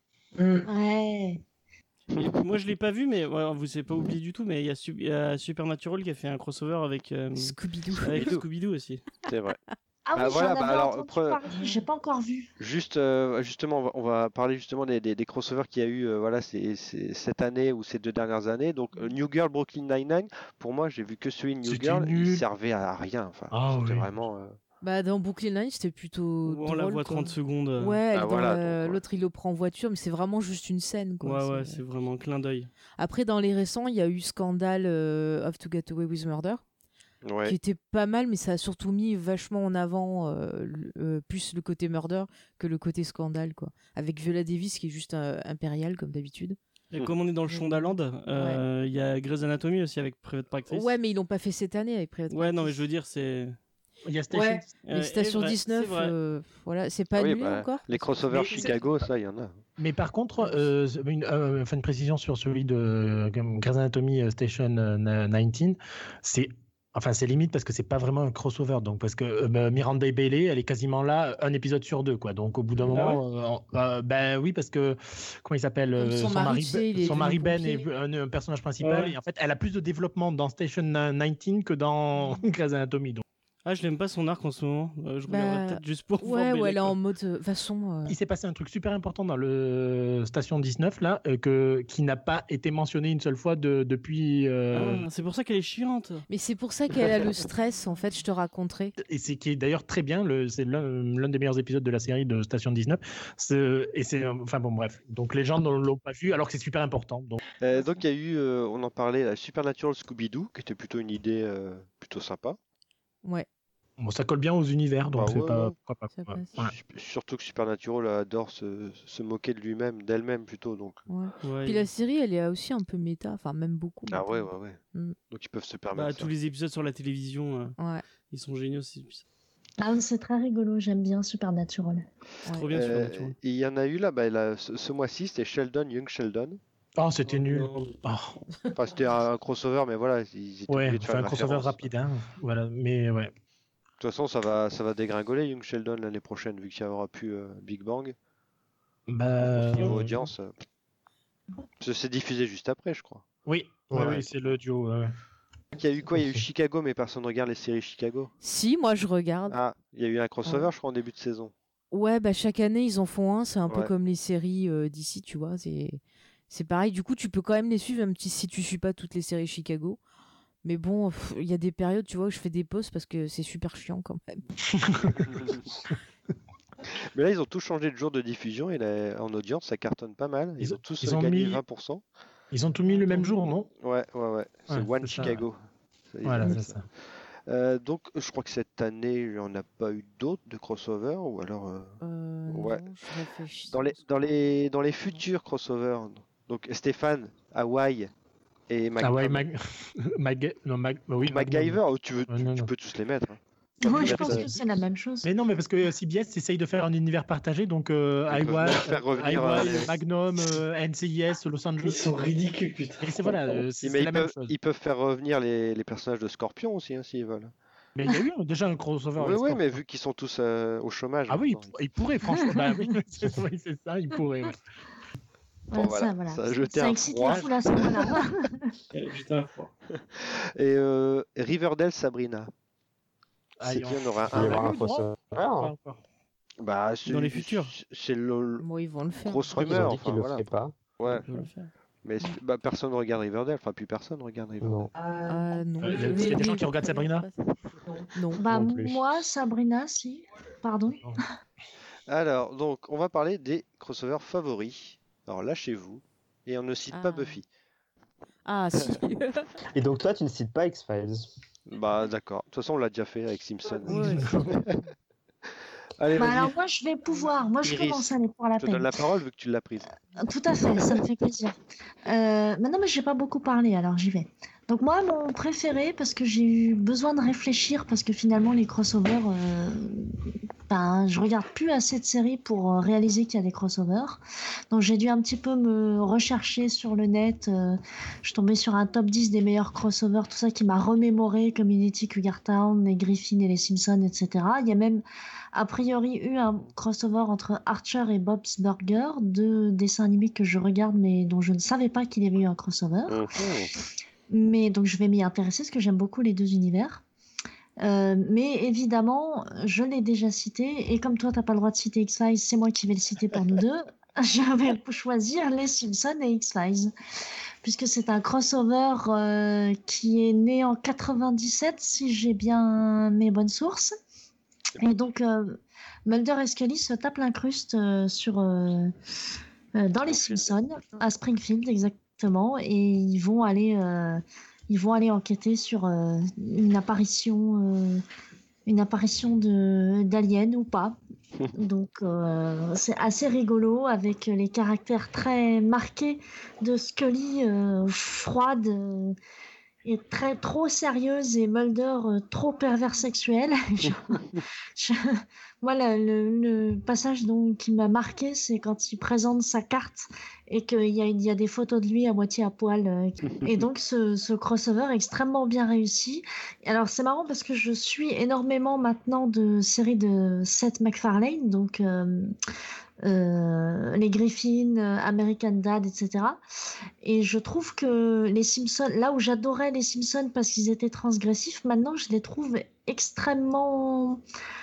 Ouais. Mais moi, je l'ai pas vu, mais ouais, vous n'avez pas oublié du tout. Mais il y, a Su- il y a Supernatural qui a fait un crossover avec, euh, Scooby-Doo. avec Scooby-Doo. Scooby-Doo aussi. C'est vrai. Ah Bah oui, voilà, j'en bah avais alors, entendu pre- parler, j'ai pas encore vu. Juste, euh, justement, on va, on va parler justement des, des, des crossovers qu'il y a eu euh, voilà, c'est, c'est cette année ou ces deux dernières années. Donc, euh, New Girl, Brooklyn Nine-Nine, pour moi, j'ai vu que celui de New C'était Girl, il nul. servait à rien. Enfin, Ah c'était oui. vraiment. euh, Bah, dans Brooklyn Nine, c'était plutôt. Où on la drôle, voit quoi. trente secondes. euh. Ouais, elle Ah, dans voilà, le- donc, ouais. l'autre il le prend en voiture, mais c'est vraiment juste une scène. Quoi. Ouais, ouais, C'est- c'est vraiment un clin d'œil. Après, dans les récents, il y a eu Scandal euh, of to Get Away with Murder, Ouais. qui était pas mal, mais ça a surtout mis vachement en avant euh, le- euh, plus le côté murder que le côté scandale, quoi. Avec Viola Davis qui est juste euh, impériale, comme d'habitude. Et comme on est dans le Shondaland, euh, il y a Grey's Anatomy aussi avec Private Practice. Ouais, mais ils l'ont pas fait cette année avec Private Ouais, non, mais Practice. je veux dire, c'est. Il y a Station. Ouais, mais Euh, Station est vrai, dix-neuf, c'est vrai. euh, voilà, c'est pas Ah oui, annulé bah, encore. les crossovers Mais- Chicago, ça, il y en a. Mais par contre, euh, une, euh, enfin, une précision sur celui de euh, Grey's Anatomy euh, Station euh, dix-neuf, c'est enfin c'est limite parce que c'est pas vraiment un crossover, donc parce que euh, Miranda Bailey, elle est quasiment là un épisode sur deux, quoi. Donc au bout d'un Ah moment, euh, on- euh, ben oui, parce que comment il s'appelle, Comme euh, son mari, tu sais, il est son devenu mari Ben pompier. est un, un personnage principal Ouais. et en fait, elle a plus de développement dans Station dix-neuf que dans Grey's Anatomy. Donc. Ah, je l'aime pas son arc en ce moment. Euh, je regarderai Bah, peut-être juste pour voir. Ouais, mais ouais, elle est d'accord. en mode euh, façon. euh, Il s'est passé un truc super important dans le Station dix-neuf, là, euh, que, qui n'a pas été mentionné une seule fois de, depuis. euh, Ah, c'est pour ça qu'elle est chiante. Mais c'est pour ça qu'elle a le stress, en fait, je te raconterai. Et c'est qui est d'ailleurs très bien, le, c'est l'un, l'un des meilleurs épisodes de la série de Station dix-neuf. C'est- et c'est, enfin bon, bref. Donc les gens ne l'ont pas vu, alors que c'est super important. Donc, Euh, donc il y a eu, euh, on en parlait, la Supernatural Scooby-Doo, qui était plutôt une idée euh, plutôt sympa. Ouais, bon, ça colle bien aux univers, donc Bah c'est ouais, pas, ouais. pourquoi pas. ça quoi. passe. Voilà. Sup- Surtout que Supernatural adore se, se moquer de lui-même, d'elle-même plutôt. Donc. Ouais. Ouais. Puis la série, elle est aussi un peu méta, enfin même beaucoup. Ah méta. ouais, ouais, ouais. Mm. Donc ils peuvent se Bah, permettre ça. tous les épisodes sur la télévision, euh, Ouais. ils sont géniaux. C'est Ah, c'est très rigolo, j'aime bien Supernatural. c'est trop Ouais. bien Euh, Supernatural. et il y en a eu là, bah, là, ce, ce mois-ci, c'était Sheldon, Young Sheldon. Oh, c'était Oh, nul. non. Oh. Enfin, c'était un crossover, mais voilà, ils étaient Ouais, obligés de faire enfin, un une crossover référence. rapide, hein. Voilà, mais ouais. De toute façon, ça va, ça va dégringoler Young Sheldon l'année prochaine, vu qu'il n'y aura plus euh, Big Bang. Bah, Niveau euh, audience, euh, parce que c'est diffusé juste après, je crois. oui, ouais, Ouais. oui, c'est le duo. ouais. Il y a eu quoi? Il y a eu Chicago, mais personne ne regarde les séries Chicago. Si, moi je regarde. Ah, il y a eu un crossover, Ouais. je crois, en début de saison. Ouais, bah chaque année ils en font un, c'est un peu Ouais. comme les séries euh, d'ici, tu vois. C'est c'est pareil. Du coup, tu peux quand même les suivre, même si si tu suis pas toutes les séries Chicago. Mais bon, pff, il y a des périodes, tu vois, où je fais des pauses parce que c'est super chiant quand même. Mais là, ils ont tous changé de jour de diffusion et là, en audience, ça cartonne pas mal. Ils, Ils- ont tous ils euh, ont gagné mis- vingt pour cent. Ils ont tout mis le même jour, non? Ouais, ouais, ouais. C'est Ouais, One c'est ça. Chicago. Ça, ils Voilà, appellent c'est ça. Euh, donc, je crois que cette année, il n'y en a pas eu d'autres de crossover, ou alors euh, Euh, Ouais. non, je réfléchis. dans les dans les dans les futurs crossovers. Donc Stéphane, Hawaii et Mac- Ah ouais, euh, Mag... Mag... Non, Mag... bah oui, MacGyver, Magnum. oh, tu veux, Ouais, tu, non, tu non. peux tous les mettre. hein. Moi, Ils je mettent, pense euh, que c'est la même chose. Mais non, mais parce que euh, C B S essaye de faire un univers partagé, donc euh, Ils peuvent Hawaii, même faire revenir, Hawaii, euh, les- Magnum, euh, N C I S, Los Angeles. Ils sont ridicules, putain. Et c'est voilà, euh, c'est mais c'est ils la même peuvent, chose. ils peuvent faire revenir les, les personnages de Scorpion aussi, hein, s'ils veulent. Mais il y a eu euh, déjà un crossover. Oui, avec oui, mais Scorpion. vu qu'ils sont tous euh, au chômage. Ah oui, maintenant, il, il pourrait, franchement. Bah oui, c'est oui, c'est ça, il pourrait. Ouais. Bon, Ouais, voilà, ça, voilà. ça a jeté Ça un excite froid. la foule à ce moment-là. Eh, Putain, froid. Et euh, Riverdale Sabrina. Ah, C'est il y qu'il y en aura- aura Il y un. aura un le droit crossover. Pas hein. encore. Bah, Dans les c'est- futurs. C'est le Bon, ils vont le faire. grosse Je crois qu'ils rumeur. ont dit qu'ils Enfin, le voilà. feraient pas. Ouais, Ils peuvent le faire. mais c'est- bah, personne ne regarde Riverdale. Enfin, plus personne regarde Riverdale. Non. Ah non. Euh, il y a- il y a des gens qui regardent Sabrina Non. Bah, Non plus. moi, Sabrina, si. Pardon. Alors, donc, on va parler des crossovers favoris. Alors, lâchez-vous. Et on ne cite pas Ah. Buffy. Ah si. Et donc toi, tu ne cites pas X-Files. Bah, d'accord. De toute façon, on l'a déjà fait avec Simpson. Ouais. Allez, Bah, vas-y. alors, moi, je vais pouvoir. Moi, je Iris, commence à aller pour la Je te donne peine. la parole vu que tu l'as prise. Tout à fait, ça me fait plaisir. Euh, mais non, mais j'ai pas beaucoup parlé, alors j'y vais. Donc moi, mon préféré, parce que j'ai eu besoin de réfléchir, parce que finalement, les crossovers, euh, ben, je regarde plus assez de séries pour euh, réaliser qu'il y a des crossovers. Donc j'ai dû un petit peu me rechercher sur le net. euh, je suis tombée sur un top dix des meilleurs crossovers, tout ça qui m'a remémoré Community, Cougar Town, les Griffin et les Simpsons, et cetera. Il y a même a priori eu un crossover entre Archer et Bob's Burger, deux dessins animés que je regarde mais dont je ne savais pas qu'il y avait eu un crossover. Mhm. Mais donc je vais m'y intéresser parce que j'aime beaucoup les deux univers. Euh, mais évidemment, je l'ai déjà cité et comme toi t'as pas le droit de citer X-Files, c'est moi qui vais le citer pour nous deux. Je vais choisir les Simpsons et X-Files puisque c'est un crossover euh, qui est né en quatre-vingt-dix-sept si j'ai bien mes bonnes sources. Et donc euh, Mulder et Scully se tapent l'incruste euh, sur euh, euh, dans les Simpsons à Springfield exactement et ils vont aller euh, ils vont aller enquêter sur euh, une apparition euh, une apparition de d'aliens ou pas. Donc euh, c'est assez rigolo avec les caractères très marqués de Scully euh, froide euh, et très trop sérieuse et Mulder euh, trop pervers sexuel. Je- je- moi le, le- le passage donc, qui m'a marqué c'est quand il présente sa carte et qu'il y a, il y a des photos de lui à moitié à poil euh, et donc ce, ce crossover est extrêmement bien réussi. Alors c'est marrant parce que je suis énormément maintenant de séries de Seth MacFarlane donc euh, euh, les Griffins, euh, American Dad, et cetera. Et je trouve que les Simpsons, là où j'adorais les Simpsons parce qu'ils étaient transgressifs, maintenant je les trouve extrêmement...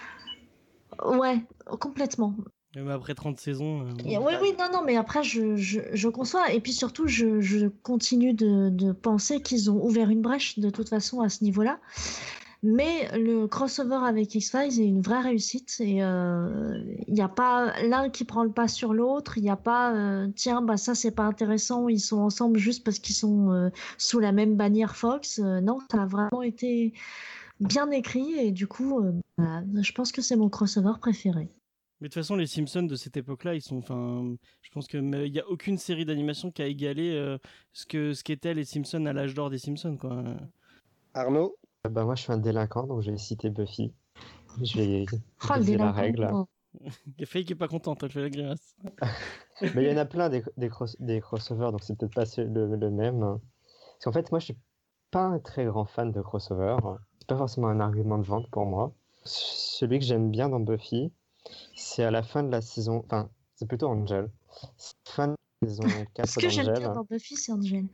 Ouais, complètement. Mais après trente saisons. euh, Et bon. oui, oui, non, non, mais après, je, je, je conçois. Et puis surtout, je, je continue de, de penser qu'ils ont ouvert une brèche de toute façon à ce niveau-là. Mais le crossover avec X-Files est une vraie réussite. Et il euh, n'y a pas l'un qui prend le pas sur l'autre. Il n'y a pas, euh, tiens, bah ça, c'est pas intéressant. Ils sont ensemble juste parce qu'ils sont euh, sous la même bannière Fox. Euh, non, ça a vraiment été bien écrit. Et du coup, euh, bah, je pense que c'est mon crossover préféré. Mais de toute façon, les Simpsons de cette époque-là, ils sont. Enfin, je pense que il n'y a aucune série d'animation qui a égalé euh, ce que ce qu'étaient les Simpsons à l'âge d'or des Simpsons, quoi. Arnaud? Euh, Bah, moi, je suis un délinquant, donc je vais citer Buffy. Je vais Oh, le briser la délinquant. règle. Oh. Faye qui est pas contente, elle fait la grimace. Mais il y en a plein des, des, cross- des crossovers, donc c'est peut-être pas ce- le, le même. Parce qu'en fait, moi, je suis pas un très grand fan de crossover. C'est pas forcément un argument de vente pour moi. Celui que j'aime bien dans Buffy, c'est à la fin de la saison. Enfin, c'est plutôt Angel. C'est la fin de la saison quatre Ce que j'aime d'Angel. bien dans Buffy, c'est Angel.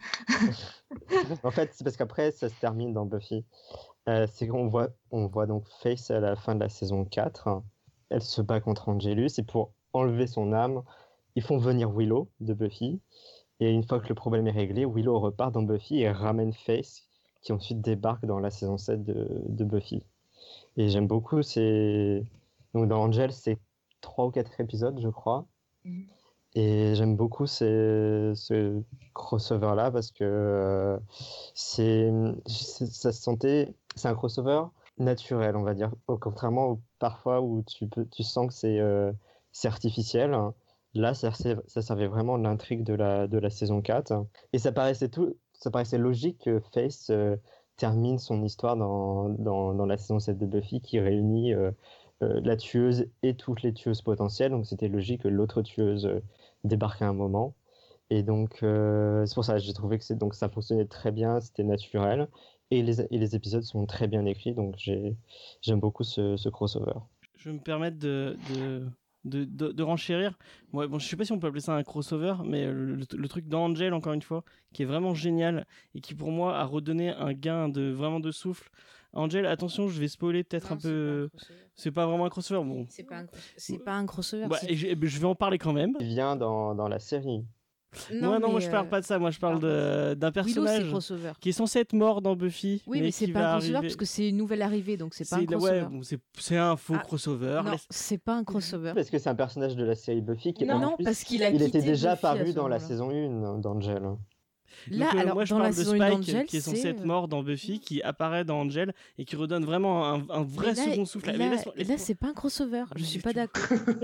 En fait, c'est parce qu'après, ça se termine dans Buffy. Euh, c'est qu'on voit, on voit donc Face à la fin de la saison quatre. Elle se bat contre Angelus et pour enlever son âme, ils font venir Willow de Buffy. Et une fois que le problème est réglé, Willow repart dans Buffy et ramène Face, qui ensuite débarque dans la saison sept de, de Buffy. Et j'aime beaucoup ces... Donc dans Angel, c'est trois ou quatre épisodes, je crois. Mhm. Et j'aime beaucoup ces- ce crossover-là parce que euh, c'est, c'est- ça se sentait... C'est un crossover naturel, on va dire. Au- Contrairement au, parfois où tu, peux, tu sens que c'est euh, c'est artificiel. Là, ça, ser- ça servait vraiment de l'intrigue de la, de la saison quatre. Et ça paraissait, tout, ça paraissait logique que Face euh, termine son histoire dans, dans, dans la saison sept de Buffy qui réunit euh, euh, la tueuse et toutes les tueuses potentielles. Donc c'était logique que l'autre tueuse euh, débarque à un moment. Et donc euh, c'est pour ça que j'ai trouvé que c'est, donc, ça fonctionnait très bien, c'était naturel. Et les, et les épisodes sont très bien écrits, donc j'ai, j'aime beaucoup ce, ce crossover. Je vais me permettre de, de, de, de, de renchérir. Ouais, bon, je sais pas si on peut appeler ça un crossover, mais le, le, le truc d'Angel, encore une fois, qui est vraiment génial et qui pour moi a redonné un gain de vraiment de souffle. Angel, attention, je vais spoiler peut-être Non, un peu. C'est pas vraiment un crossover, bon. C'est pas un, cro- c'est pas un crossover. Bah, c'est- et je, je vais en parler quand même. Il vient dans, dans la série. Non, non, moi mais, je parle euh, pas de ça. Moi je parle de, d'un Willow, c'est personnage crossover. qui est censé être mort dans Buffy. Oui, mais, qui c'est va pas un crossover arriver- parce que c'est une nouvelle arrivée, donc c'est pas un C'est- crossover. ouais, bon, c'est, c'est un faux Ah, crossover. Non, Laisse- c'est pas un crossover. Parce que c'est un personnage de la série Buffy qui, Non, en non, plus, parce qu'il a il était quitté déjà Buffy à apparu ce dans la moment-là. saison un d'Angel. Là, Donc, euh, alors, moi je dans parle la de saison un Spike d'Angel, qui est censé c'est, être euh, mort dans Buffy, qui apparaît dans Angel et qui redonne vraiment un, un vrai Mais là, second souffle. Mais Là, laisse-moi- là, laisse-moi- c'est pas un crossover. Je suis pas tu- d'accord.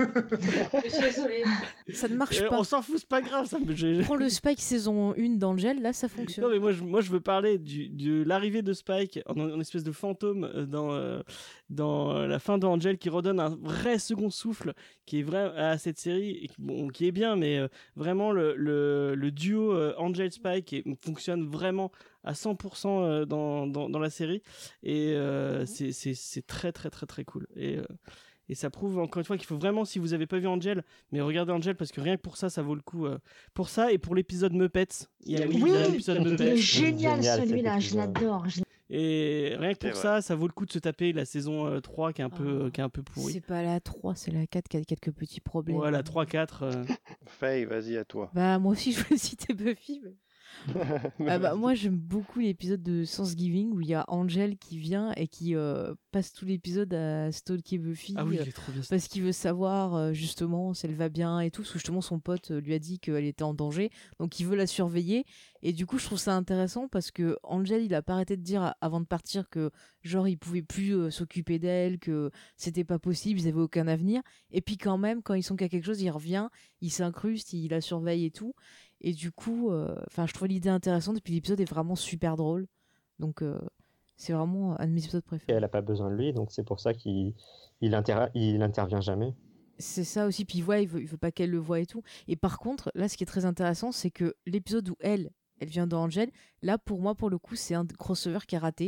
Je suis désolée. Ça ne marche Euh, pas. on s'en fout, c'est pas grave. Ça me... je- Prends le Spike saison un d'Angel, là ça fonctionne. Non mais moi je, moi je veux parler du, de l'arrivée de Spike en, en espèce de fantôme euh, dans, euh, dans la fin d'Angel qui redonne un vrai second souffle qui est vrai à cette série et qui, bon, qui est bien mais euh, vraiment le, le, le duo euh, Angel Spike est- fonctionne vraiment à cent pour cent euh, dans, dans, dans la série et euh, c'est, c'est, c'est très très très très cool et euh, et ça prouve encore une fois qu'il faut vraiment, si vous avez pas vu Angel, mais regardez Angel parce que rien que pour ça, ça vaut le coup. euh, pour ça et pour l'épisode Muppets. Il y a, Oui, il y a oui, l'épisode il est Muppets. génial, Génial, cet celui-là, je épisode. l'adore. je Et rien que C'est pour vrai. ça, ça vaut le coup de se taper la saison euh, trois qui est un peu, Ah. qui est un peu pourrie. C'est pas la trois, c'est la quatre qui a quelques petits problèmes. Voilà, trois quatre. euh, Faye, vas-y, à toi. Bah moi aussi je voulais citer Buffy. mais- Ah bah, moi j'aime beaucoup l'épisode de Thanksgiving où il y a Angel qui vient et qui euh, passe tout l'épisode à stalker Buffy. Ah oui, euh, il est trop bien. parce qu'il veut savoir euh, justement si elle va bien et tout, parce que justement son pote euh, lui a dit qu'elle était en danger, donc il veut la surveiller. Et du coup je trouve ça intéressant parce que Angel il a pas arrêté de dire a- avant de partir que genre il pouvait plus euh, s'occuper d'elle, que c'était pas possible, ils avaient aucun avenir. Et puis quand même quand ils sont qu'à quelque chose, il revient, il s'incruste, il la surveille et tout. Et du coup, enfin je trouve l'idée intéressante et puis l'épisode est vraiment super drôle. Donc euh, c'est vraiment un de mes épisodes Et préférés. elle n'a pas besoin de lui, donc c'est pour ça qu'il il inter- il intervient jamais. C'est ça aussi, puis il voit, il veut, il veut pas qu'elle le voie et tout. Et par contre, là, ce qui est très intéressant, c'est que l'épisode où elle, elle vient d'Angel, là, pour moi, pour le coup, c'est un crossover qui est raté.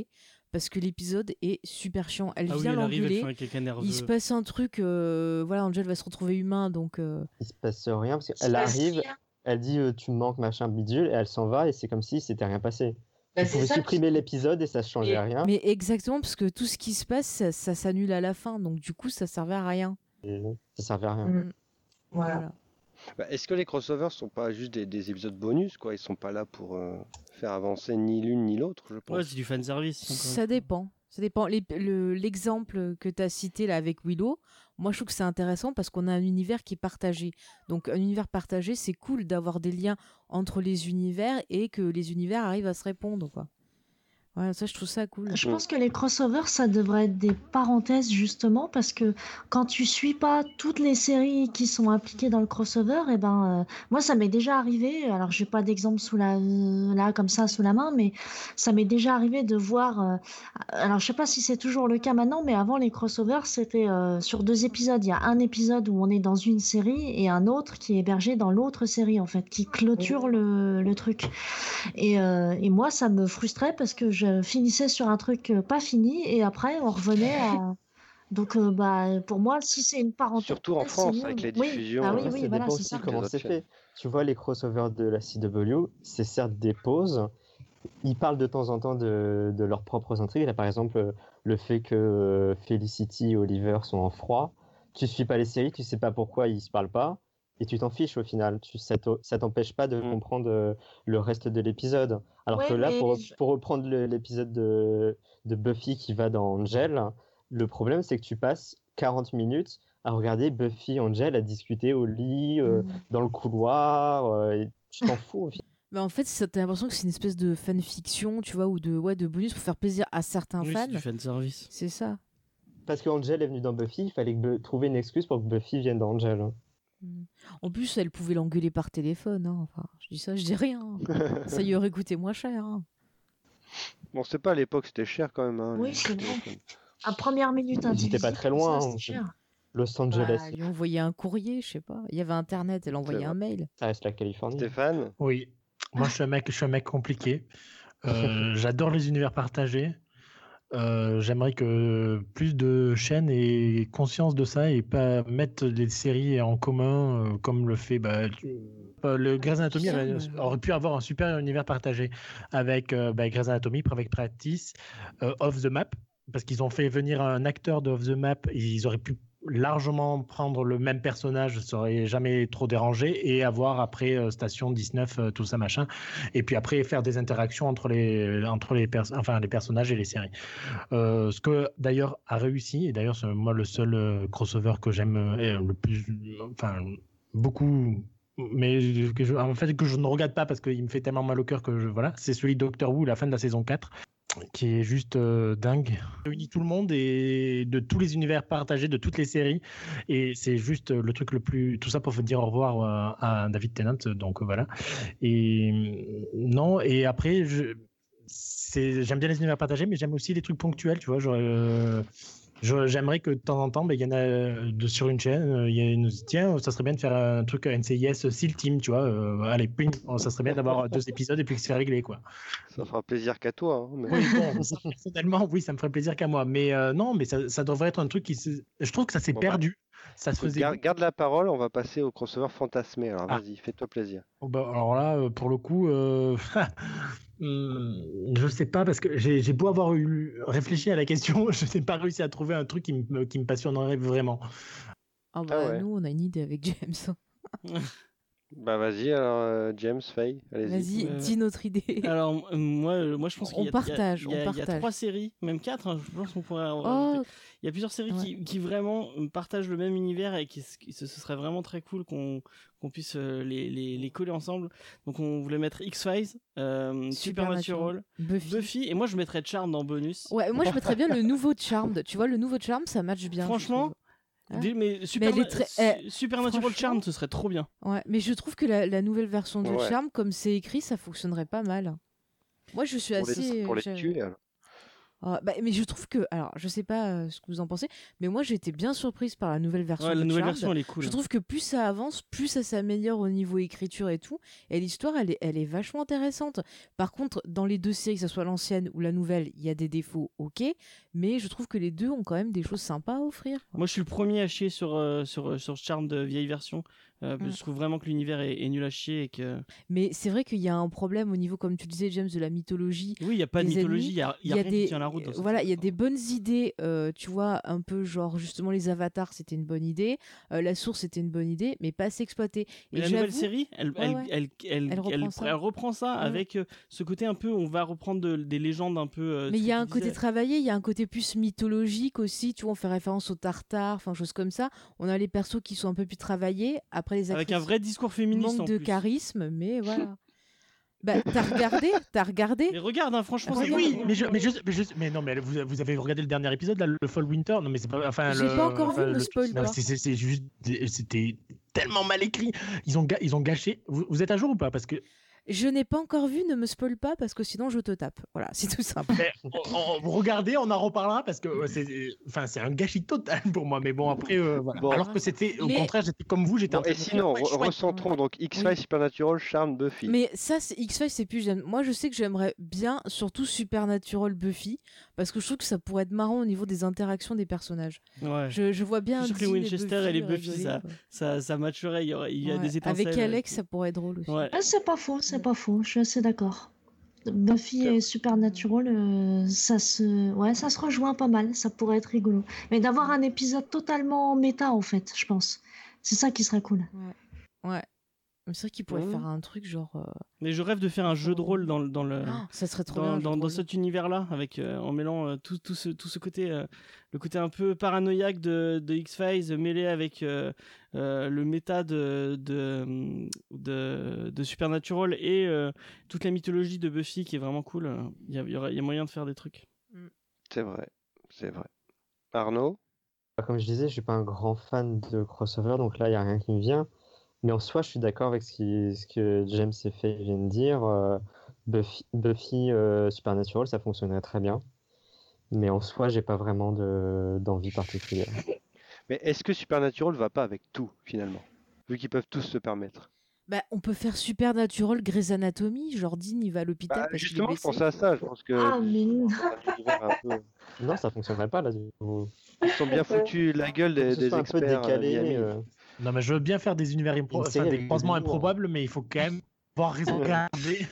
parce que l'épisode est super chiant. Elle Ah oui, vient elle arrive, elle l'engueuler. fait un caca nerveux. Il se passe un truc, euh, voilà, Angel va se retrouver humain, donc. euh, Il se passe rien parce Il se qu'elle passe arrive, rien. elle dit euh, tu me manques machin bidule et elle s'en va et c'est comme si c'était rien passé. Bah, Tu c'est pouvais ça supprimer qui- l'épisode et ça changeait Et- rien. Mais exactement, parce que tout ce qui se passe, ça, ça s'annule à la fin, donc du coup, ça servait à rien. Et ça servait à rien. Mm. Voilà. Voilà. Bah, est-ce que les crossovers sont pas juste des, des épisodes bonus, quoi? Ils sont pas là pour euh, faire avancer ni l'une ni l'autre, je pense. Ouais, c'est du fanservice. encore une Ça fois. dépend. Ça dépend. Les- le- L'exemple que tu as cité là avec Willow, moi je trouve que c'est intéressant parce qu'on a un univers qui est partagé. Donc un univers partagé, c'est cool d'avoir des liens entre les univers et que les univers arrivent à se répondre, quoi. Ouais, ça je trouve ça cool. Je pense que les crossovers, ça devrait être des parenthèses justement parce que quand tu suis pas toutes les séries qui sont impliquées dans le crossover, et ben euh, moi ça m'est déjà arrivé. Alors j'ai pas d'exemple sous la euh, là comme ça sous la main, mais ça m'est déjà arrivé de voir. euh, alors je sais pas si c'est toujours le cas maintenant, mais avant les crossovers c'était euh, sur deux épisodes. Il y a un épisode où on est dans une série et un autre qui est hébergé dans l'autre série en fait, qui clôture le, le truc. Et, euh, et moi, ça me frustrait parce que je finissais sur un truc euh, pas fini et après, on revenait à. Donc, euh, bah, pour moi, si c'est une parenthèse. Surtout en c'est France, mieux. avec les Oui. diffusions. Ah oui, euh, oui, ça voilà, dépend c'est aussi ça. comment Les c'est autres fait. Tu vois, les crossovers de la C W, c'est certes des pauses. Ils parlent de temps en temps de, de leurs propres intrigues. Là, par exemple, euh, le fait que euh, Felicity et Oliver sont en froid. Tu suis pas les séries, tu sais pas pourquoi ils se parlent pas. Et tu t'en fiches au final. Tu, ça t'o- ça t'empêche pas de Mm. comprendre euh, le reste de l'épisode. Alors Ouais, que là, mais pour, je- pour reprendre le- l'épisode de, de Buffy qui va dans Angel, le problème c'est que tu passes quarante minutes à regarder Buffy et Angel à discuter au lit, euh, Mm. dans le couloir. euh, et tu t'en fous au final. Mais en fait, ça- t'as l'impression que c'est une espèce de fanfiction, tu vois, ou de, ouais, de bonus pour faire plaisir à certains Oui, fans. c'est du fanservice. C'est ça. Parce que Angel est venue dans Buffy, il fallait que Bu- trouver une excuse pour que Buffy vienne dans Angel. hein. En plus, elle pouvait l'engueuler par téléphone. hein. Enfin, je dis ça, je dis rien. Ça y aurait coûté moins cher. hein. Bon, c'est pas à l'époque, c'était cher quand même. Hein, Oui, les c'est vrai. téléphones. À première minute Ils étaient indivisible, pas très comme loin, ça, hein. c'est cher. Los Angeles, Bah, elle lui envoyait un courrier, je sais pas. Il y avait Internet, elle envoyait vrai. un mail. ça reste la Californie. Stéphane, Oui, moi je suis un mec, je suis un mec compliqué. Euh, j'adore les univers partagés. Euh, j'aimerais que plus de chaînes aient conscience de ça et pas mettre les séries en commun euh, comme le fait bah, tu- euh, le Grey's Anatomy Bien, avait- mais- aurait pu avoir un super univers partagé avec euh, bah, Grey's Anatomy, avec Practice, euh, Off the Map, parce qu'ils ont fait venir un acteur de Off the Map, et ils auraient pu largement prendre le même personnage, ça aurait jamais trop dérangé, et avoir après euh, Station dix-neuf, euh, tout ça machin, et puis après faire des interactions entre les, entre les, pers- enfin, les personnages et les séries. Euh, ce que d'ailleurs a réussi, et d'ailleurs c'est moi le seul euh, crossover que j'aime euh, le plus, enfin beaucoup, mais que je, en fait que je ne regarde pas parce qu'il me fait tellement mal au cœur que je, voilà, c'est celui de Doctor Who, la fin de la saison quatre, qui est juste euh, dingue. Il réunit tout le monde et de tous les univers partagés, de toutes les séries, et c'est juste euh, le truc le plus, tout ça pour dire au revoir euh, à David Tennant, donc euh, voilà. Et euh, non, et après je c'est j'aime bien les univers partagés, mais j'aime aussi les trucs ponctuels, tu vois. Genre, euh, je- j'aimerais que de temps en temps, ben, il y en a euh, de, sur une chaîne, euh, il y a une, tiens, ça serait bien de faire un truc N C I S SEAL Team, tu vois. euh, allez, ping, oh, ça serait bien d'avoir deux épisodes et puis que c'est réglé, quoi. ça fera plaisir qu'à toi. hein, mais- Oui, bon, ça, personnellement, oui, ça me ferait plaisir qu'à moi. Mais euh, non, mais ça, ça devrait être un truc qui se... Je trouve que ça s'est Bon, bah, perdu. Ça se Écoute, faisait. garde, garde la parole, on va passer au crossover fantasmé. Alors Ah. vas-y, fais-toi plaisir. Oh, bah, alors là, euh, pour le coup, euh, hum, je sais pas, parce que j'ai j'ai beau avoir eu, réfléchi à la question, je n'ai pas réussi à trouver un truc qui me, qui me passionnerait vraiment. Ah bah ouais. nous, on a une idée avec James. Bah vas-y, alors euh, James, Faye, allez-y. Vas-y, Euh, dis notre idée. Alors, euh, moi, euh, moi, je pense On qu'il y a, partage, il y a- il y a- on il y a partage. trois séries, même quatre, hein, je pense qu'on pourrait en Oh, rajouter. Il y a plusieurs séries Ouais. qui, qui vraiment euh, partagent le même univers et qui, qui- ce ce serait vraiment très cool qu'on qu'on puisse euh, les, les, les coller ensemble. Donc on voulait mettre X-Files, euh, Supernatural, Buffy. Buffy, et moi je mettrais Charmed en bonus. Ouais, moi je mettrais bien le nouveau Charmed. Tu vois, le nouveau Charmed, ça match bien. je Franchement, trouve. Ah. Dé- mais, Superna- elle est très- Su- eh, Supernatural franchement- Charmed, ce serait trop bien. Ouais, mais je trouve que la, la nouvelle version de Ouais. Charmed, comme c'est écrit, ça fonctionnerait pas mal. Moi, je suis Pour les, assez. pour les j'ai- tuer. alors. Ah, bah, mais je trouve que, alors je sais pas euh, ce que vous en pensez, mais moi j'ai été bien surprise par la nouvelle version Ouais, de la nouvelle Charmed. version, elle est cool. Je trouve que plus ça avance, plus ça s'améliore au niveau écriture et tout, et l'histoire elle est, elle est vachement intéressante. Par contre, dans les deux séries, que ce soit l'ancienne ou la nouvelle, il y a des défauts, ok, mais je trouve que les deux ont quand même des choses sympas à offrir. Moi, je suis le premier à chier sur, euh, sur, sur Charmed de vieille version. Euh, Mm. Je trouve vraiment que l'univers est, est nul à chier et que. Mais c'est vrai qu'il y a un problème au niveau, comme tu disais, James, de la mythologie. Oui, il n'y a pas de des mythologie, il ennemis. n'y a, il y a rien qui tient la route dans cette Voilà, il y a série. des bonnes idées, euh, tu vois, un peu genre justement les avatars, c'était une bonne idée, euh, la source c'était une bonne idée, mais pas assez exploitée. Mais Et la nouvelle j'avoue- série, elle, Ouais, elle, ouais. elle, elle, Elle reprend elle- ça. elle reprend ça Ouais. avec euh, ce côté un peu, on va reprendre de- des légendes un peu. euh, Mais ce il y a que un tu côté disais. travaillé, il y a un côté plus mythologique aussi, tu vois, on fait référence au tartare, enfin choses comme ça. On a les persos qui sont un peu plus travaillés, après les Avec un actrices vrai discours féministe manquent en de plus. charisme, mais voilà. Bah, t'as regardé T'as regardé Mais regarde, hein, franchement, Oui, c'est oui, mais, je, mais, je, mais, je- mais non, mais vous, vous avez regardé le dernier épisode, là, le Fall Winter. Non, mais c'est pas. Enfin, J'ai le, pas encore enfin, vu, me le- spoil non, pas. c'est- c'est c'est juste. C'était tellement mal écrit. Ils ont, ga- ils ont gâché. Vous, vous êtes à jour ou pas? Parce que. Je n'ai pas encore vu, ne me spoil pas parce que sinon je te tape. Voilà, c'est tout simple. Mais, on- on- regardez, on en reparlera parce que euh, c'est, enfin, c'est un gâchis total pour moi. Mais bon, après, euh, voilà. Bon. Alors que c'était, au Mais- contraire, j'étais comme vous, j'étais Bon, en train et de me dire, sinon, ouais, re- chouette. recentrons donc X-Files, Oui. Supernatural, Charmed, Buffy. Mais ça, c'est X-Files, c'est plus j'aime. Moi, je sais que j'aimerais bien, surtout Supernatural Buffy, parce que je trouve que ça pourrait être marrant au niveau des interactions des personnages. Ouais. Je, je vois bien. Je suis sûr que Dean et Winchester et les Buffy, rigoler, ça, quoi. ça, ça matcherait. Il y, aurait, il y a Ouais. des étincelles. Avec Alex, ça pourrait être drôle aussi. Ouais. Ah, c'est pas faux, c'est pas faux, je suis assez d'accord. Buffy C'est- et Supernatural, euh, ça se, ouais, ça se rejoint pas mal, ça pourrait être rigolo. Mais d'avoir un épisode totalement méta, en fait, je pense. C'est ça qui serait cool. Ouais. Mais c'est vrai qu'ils pourraient Mhm. faire un truc genre. euh, Mais je rêve de faire un jeu de rôle dans, le- dans le. oh, ça serait trop dans, bien. un jeu dans, de dans rôle. cet univers-là, avec euh, en mêlant euh, tout, tout, ce, tout ce côté, euh, le côté un peu paranoïaque de, de X-Files mêlé avec euh, euh, le méta de, de, de, de Supernatural et euh, toute la mythologie de Buffy qui est vraiment cool. Il y a, il y aura- il y a moyen de faire des trucs. C'est vrai, c'est vrai. Arnaud? Comme je disais, je suis pas un grand fan de crossover, donc là, il n'y a rien qui me vient. Mais en soi, je suis d'accord avec ce, qui- ce que James et Faye viennent de dire. euh, Buffy, Buffy euh, Supernatural, ça fonctionnerait très bien. Mais en soi, j'ai pas vraiment de, d'envie particulière. Mais est-ce que Supernatural va pas avec tout, finalement? Vu qu'ils peuvent tous se permettre. Bah, on peut faire Supernatural, Grey's Anatomy. Genre, Dean, il va à l'hôpital Bah, parce qu'il est justement, je blessé. pensais à ça. Je pense que Ah, mais non. c'est un univers un peu- Non, ça fonctionnerait pas là. Du coup. ils sont bien foutus la gueule Faut que des, ce des soit un peu experts euh, décalé. Miami. euh, Non, mais je veux bien faire des univers impro- Une enfin, série des avec croisements de l'humour. improbables, mais il faut quand même avoir raison garder.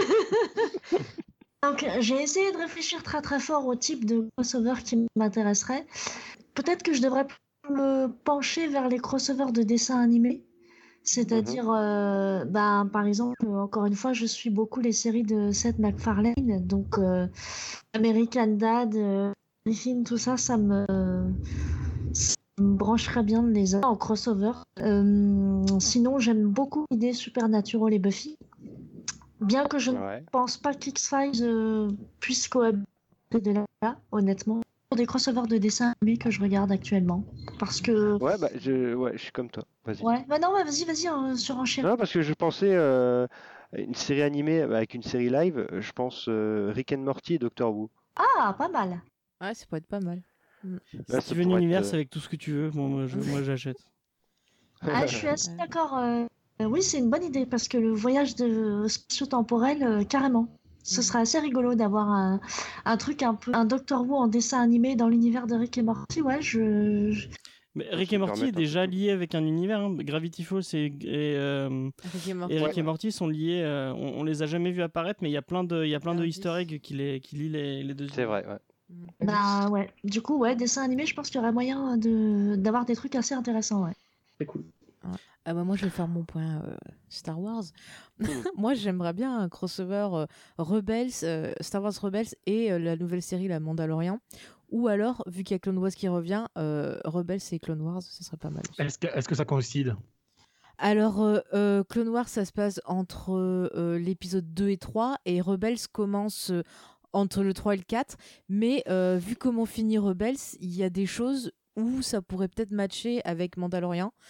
Donc, j'ai essayé de réfléchir très très fort au type de crossover qui m'intéresserait. Peut-être que je devrais me pencher vers les crossovers de dessins animés. C'est-à-dire, euh, ben, par exemple, encore une fois, je suis beaucoup les séries de Seth MacFarlane, donc euh, American Dad, euh, Griffin, tout ça, ça me, ça me brancherait bien de les avoir en crossover. Euh, sinon, j'aime beaucoup l'idée Supernatural et Buffy, bien que je ne Ouais. pense pas qu'X-Files euh, puisse cohabiter de là, honnêtement. Pour des crossovers de dessins animés que je regarde actuellement. Parce que. Ouais, bah, je, ouais, je suis comme toi. Vas-y. Ouais, bah non, bah vas-y, vas-y, hein, surenchère. Non, parce que je pensais euh, à une série animée avec une série live. euh, Je pense euh, Rick and Morty et Doctor Who. Ah, pas mal. Ouais, ça pourrait être pas mal. Là, Si ça tu veux un pourrait être, univers euh, avec tout ce que tu veux, bon, moi, je- moi, j'achète. Ah, je suis assez d'accord. euh, euh, oui, c'est une bonne idée parce que le voyage de spatio-temporel, euh, carrément. Ce Mm. serait assez rigolo d'avoir un, un truc un peu, un Doctor Who en dessin animé dans l'univers de Rick et Morty. Ouais, je. je- Mais Rick se et Morty est permettre un déjà lié avec un univers. hein. Gravity Falls et, et, euh, Rick et Morty. et Rick Ouais. et Morty sont liés. euh, on, on les a jamais vus apparaître, mais il y a plein de, il y a plein de Indice. Easter eggs qui, les, qui lient les, les deux. C'est vrai, ouais. Bah ouais. Du coup, ouais, dessin animé, je pense qu'il y aurait moyen de d'avoir des trucs assez intéressants, ouais. C'est cool. Ah bah moi je vais faire mon point euh, Star Wars. Moi j'aimerais bien un crossover euh, Rebels, euh, Star Wars Rebels et euh, la nouvelle série La Mandalorian. Ou alors, vu qu'il y a Clone Wars qui revient, euh, Rebels et Clone Wars, ce serait pas mal. aussi. Est-ce que, est-ce que ça coïncide? Alors, euh, euh, Clone Wars, ça se passe entre euh, l'épisode deux et trois, et Rebels commence euh, entre le trois et le quatre. Mais euh, vu comment finit Rebels, il y a des choses où ça pourrait peut-être matcher avec Mandalorian.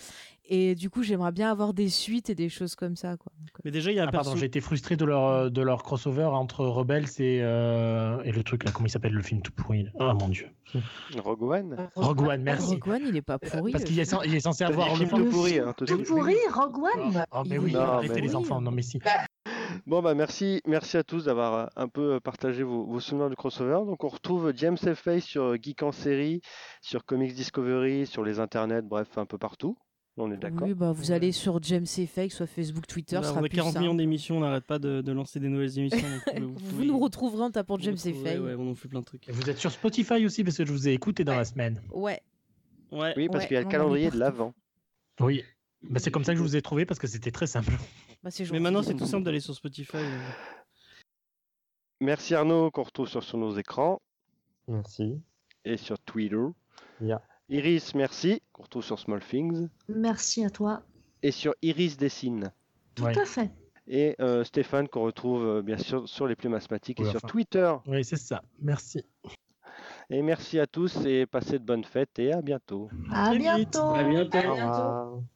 Et du coup, j'aimerais bien avoir des suites et des choses comme ça, quoi. Donc, Mais déjà, il y a un Ah, pardon, perso. j'ai été frustré de leur, de leur crossover entre Rebels et, euh, et le truc là, comment il s'appelle le film tout pourri là. Oh mon dieu. Rogue One. Rogue One, merci. Rogue One, il est pas pourri. Parce qu'il est, cen- il est censé avoir Des le films plan. tout pourris, hein, tout de Tout suite. pourri, Rogue One. Oh, mais Il oui, est- Non, arrêtez mais les oui. enfants, non mais si. Bon bah merci, merci à tous d'avoir euh, un peu euh, partagé vos, vos souvenirs du crossover. Donc on retrouve James F. Fay sur euh, Geek en série, sur Comics Discovery, sur les internets, bref un peu partout. On est d'accord. Oui, bah, vous allez sur James Effect, soit Facebook, Twitter, Voilà, ce on sera a plus quarante millions simple. d'émissions, on n'arrête pas de, de lancer des nouvelles émissions. donc vous, Vous pouvez- nous retrouverez en tapant vous James retrouverez, Effect. Ouais, on en fait plein de trucs. Et vous êtes sur Spotify aussi parce que je vous ai écouté dans la semaine. Ouais. Ouais. Oui, parce Ouais, qu'il y a le non, on est calendrier de partout. l'avant. Oui. Bah, c'est comme ça que je vous ai trouvé parce que c'était très simple. Bah, c'est Mais gentil. maintenant, c'est tout simple d'aller sur Spotify. euh. Merci Arnaud qu'on retrouve sur, sur nos écrans Merci. et sur Twitter. Yeah. Iris, merci qu'on retrouve sur Small Things Merci à toi. et sur Iris Dessine. Tout Ouais. à fait. Et euh, Stéphane qu'on retrouve euh, bien sûr sur les Plémasmatiques et Oui, sur enfin. Twitter. Oui, c'est ça. Merci. Et merci à tous et passez de bonnes fêtes et à bientôt. À Très vite. bientôt. À bientôt. Au revoir.